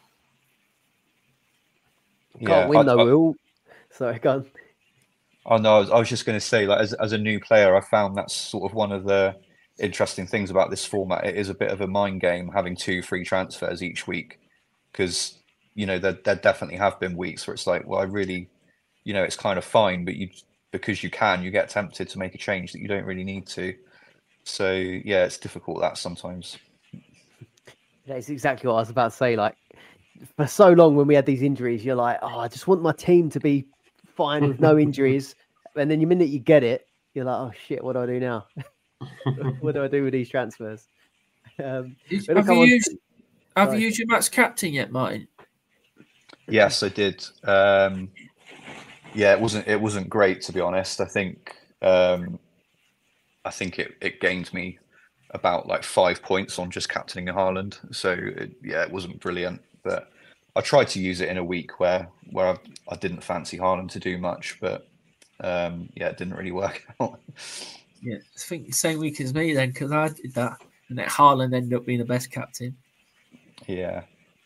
Speaker 4: Can't
Speaker 7: yeah.
Speaker 4: win
Speaker 7: I-
Speaker 4: though.
Speaker 7: I-
Speaker 4: We're all. Sorry, go on.
Speaker 7: Oh no, I was, I was just going to say, like as as a new player, I found that's sort of one of the interesting things about this format. It is a bit of a mind game having two free transfers each week, because you know there there definitely have been weeks where it's like, well, I really, you know, it's kind of fine, but you because you can, you get tempted to make a change that you don't really need to. So yeah, it's difficult that sometimes.
Speaker 4: That's exactly what I was about to say. Like, for so long when we had these injuries, you're like, oh, I just want my team to be fine with no injuries. And then the minute you get it, you're like, oh shit, what do I do now? What do I do with these transfers? Um, but
Speaker 5: Have
Speaker 4: come
Speaker 5: you
Speaker 4: on-
Speaker 5: used Have
Speaker 4: Sorry.
Speaker 5: you used your Max captain yet, Martin?
Speaker 7: Yes, I did. Um, yeah, it wasn't it wasn't great, to be honest. I think um, I think it, it gained me about like five points on just captaining Haaland. So it, yeah, it wasn't brilliant, but I tried to use it in a week where where I, I didn't fancy Haaland to do much, but um, yeah, it didn't really work out.
Speaker 5: Yeah, I think the same week as me then, because I did that, and then Haaland ended up being the best captain.
Speaker 7: Yeah,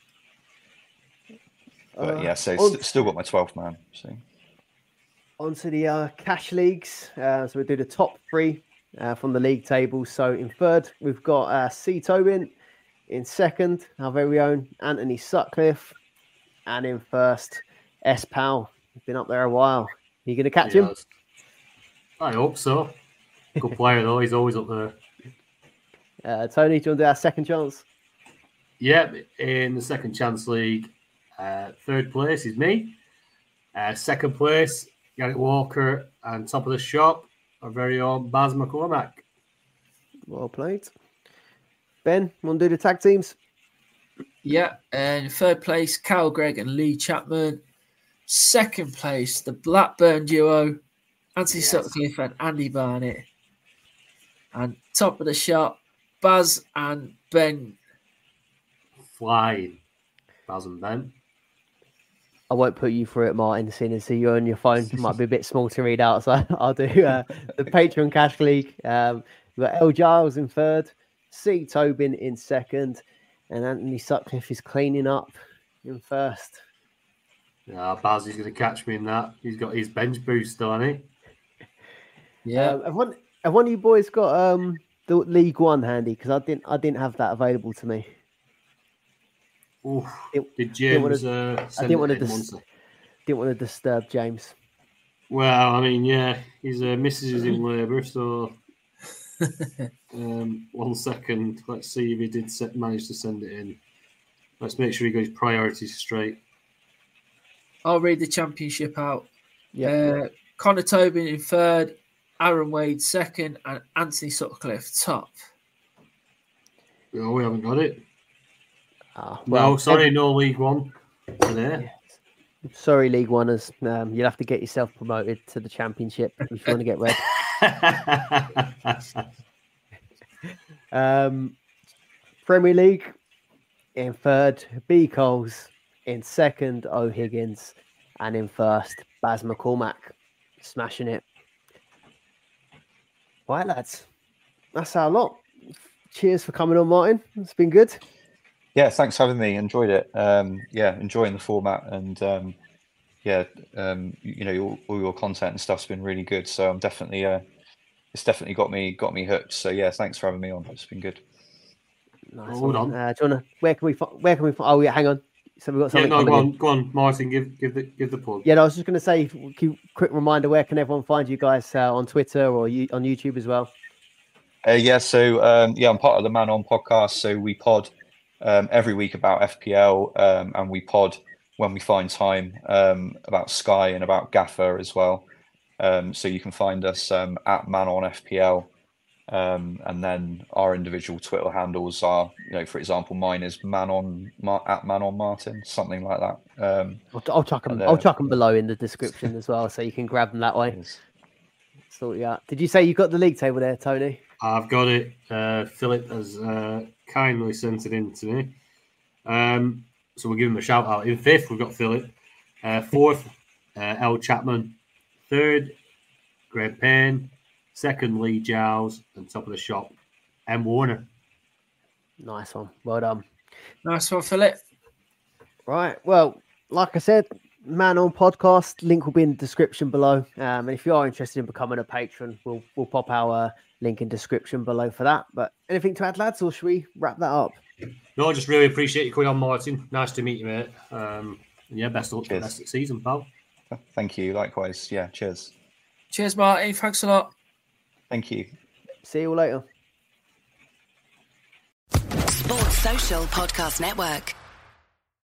Speaker 7: but
Speaker 4: Uh,
Speaker 7: yeah, so
Speaker 4: on-
Speaker 7: st- still got my twelfth man. So
Speaker 4: Onto the uh, cash leagues. Uh, so we do the top three uh, from the league table. So in third, we've got uh, C. Tobin. In second, our very own Anthony Sutcliffe. And in first, S. Powell. He's been up there a while. You going to catch him?
Speaker 6: yes. I hope so. Good player though, he's always up there.
Speaker 4: Uh, Tony, do you want to do our second chance?
Speaker 6: Yeah, in the second chance league, uh, third place is me. Uh, second place, Garrett Walker, and top of the shop, our very own Baz McCormack.
Speaker 4: Well played. Ben, want to do the tag teams?
Speaker 5: Yeah, and third place, Cal Gregg and Lee Chapman. Second place, the Blackburn duo, Anthony
Speaker 6: Yes.
Speaker 5: Sutcliffe and Andy Barnett. And top of the shop, Baz and Ben.
Speaker 6: Flying. Baz and Ben.
Speaker 4: I won't put you through it, Martin, seeing as you're on your phone. It might be a bit small to read out, so I'll do uh, the Patreon Cash League. Um, we've got L. Giles in third, C. Tobin in second, and Anthony Sutcliffe is cleaning up in first.
Speaker 6: Yeah, Baz is going to catch me in that. He's got his bench boost, don't he?
Speaker 5: Yeah,
Speaker 4: Um, have, one, have one of you boys got um, the League One handy? Because I didn't, I didn't have that available to me.
Speaker 6: Oof.
Speaker 4: It-
Speaker 6: Did
Speaker 4: didn't wanna-
Speaker 6: James uh,
Speaker 4: I
Speaker 6: send
Speaker 4: didn't
Speaker 6: it
Speaker 4: want to
Speaker 6: in
Speaker 4: dis-
Speaker 6: once?
Speaker 4: didn't want to disturb James.
Speaker 6: Well, I mean, yeah, his uh, missus is in labour, so um, one second. Let's see if he did set, manage to send it in. Let's make sure he got his priorities straight.
Speaker 5: I'll read the championship out.
Speaker 4: Yeah.
Speaker 5: Uh, Connor Tobin in third, Aaron Wade second, and Anthony Sutcliffe top.
Speaker 6: No, we haven't got it.
Speaker 4: Ah,
Speaker 6: no,
Speaker 4: well,
Speaker 6: sorry, no League One today.
Speaker 4: Sorry, League Oneers. Um, you'll have to get yourself promoted to the Championship if you want to get red. Um, Premier League in third, B. Coles. In second, O'Higgins. And in first, Baz McCormack. Smashing it. Right, lads. That's our lot. Cheers for coming on, Martin. It's been good.
Speaker 7: yeah, thanks for having me. Enjoyed it. Um, yeah, enjoying the format, and um, yeah, um, you know, all, all your content and stuff's been really good. So I'm definitely, uh, it's definitely got me got me hooked. So yeah, thanks for having me on. It's been good.
Speaker 4: Nice
Speaker 6: Hold
Speaker 4: one.
Speaker 6: on.
Speaker 4: Uh, do you wanna, where can we fi- where can we fi- oh yeah, hang on. So we've got
Speaker 6: Yeah,
Speaker 4: something
Speaker 6: no,
Speaker 4: coming
Speaker 6: go
Speaker 4: in.
Speaker 6: on, go on, Martin. Give give the give the plug.
Speaker 4: Yeah, no, I was just going to say, quick quick reminder, where can everyone find you guys uh, on Twitter or you, on YouTube as well?
Speaker 7: Uh, yeah, so um, yeah, I'm part of the Man On podcast. So we pod um, every week about F P L, um, and we pod when we find time um, about Sky and about Gaffer as well. Um, so you can find us um, at Man On F P L, Um, and then our individual Twitter handles are, you know, for example, mine is Manon Mar- at Manon Martin, something like that. Um,
Speaker 4: I'll, I'll chuck them. I'll chuck them below in the description as well, so you can grab them that way.
Speaker 7: Yes.
Speaker 4: Sort you out. Did you say you got the league table there, Tony?
Speaker 6: I've got it. Uh, Philip has uh, kindly sent it in to me. Um, so we'll give him a shout out. In fifth, we've got Philip. Uh, fourth, uh, L. Chapman. Third, Greg Payne. Second, Lee Giles. And top of the shop, M. Warner.
Speaker 4: Nice one. Well done.
Speaker 5: Nice one, Philip.
Speaker 4: Right. Well, like I said, Man On Podcast, link will be in the description below. Um, and if you are interested in becoming a patron, we'll we'll pop our uh, link in description below for that. But anything to add, lads, or should we wrap that up?
Speaker 6: No, I just really appreciate you coming on, Martin. Nice to meet you, mate. Um, and yeah, best of luck for the rest of the season, pal.
Speaker 7: Thank you. Likewise. Yeah. Cheers.
Speaker 5: Cheers, Martin. Thanks a lot.
Speaker 7: Thank you.
Speaker 4: See you all later.
Speaker 8: Sports Social Podcast Network.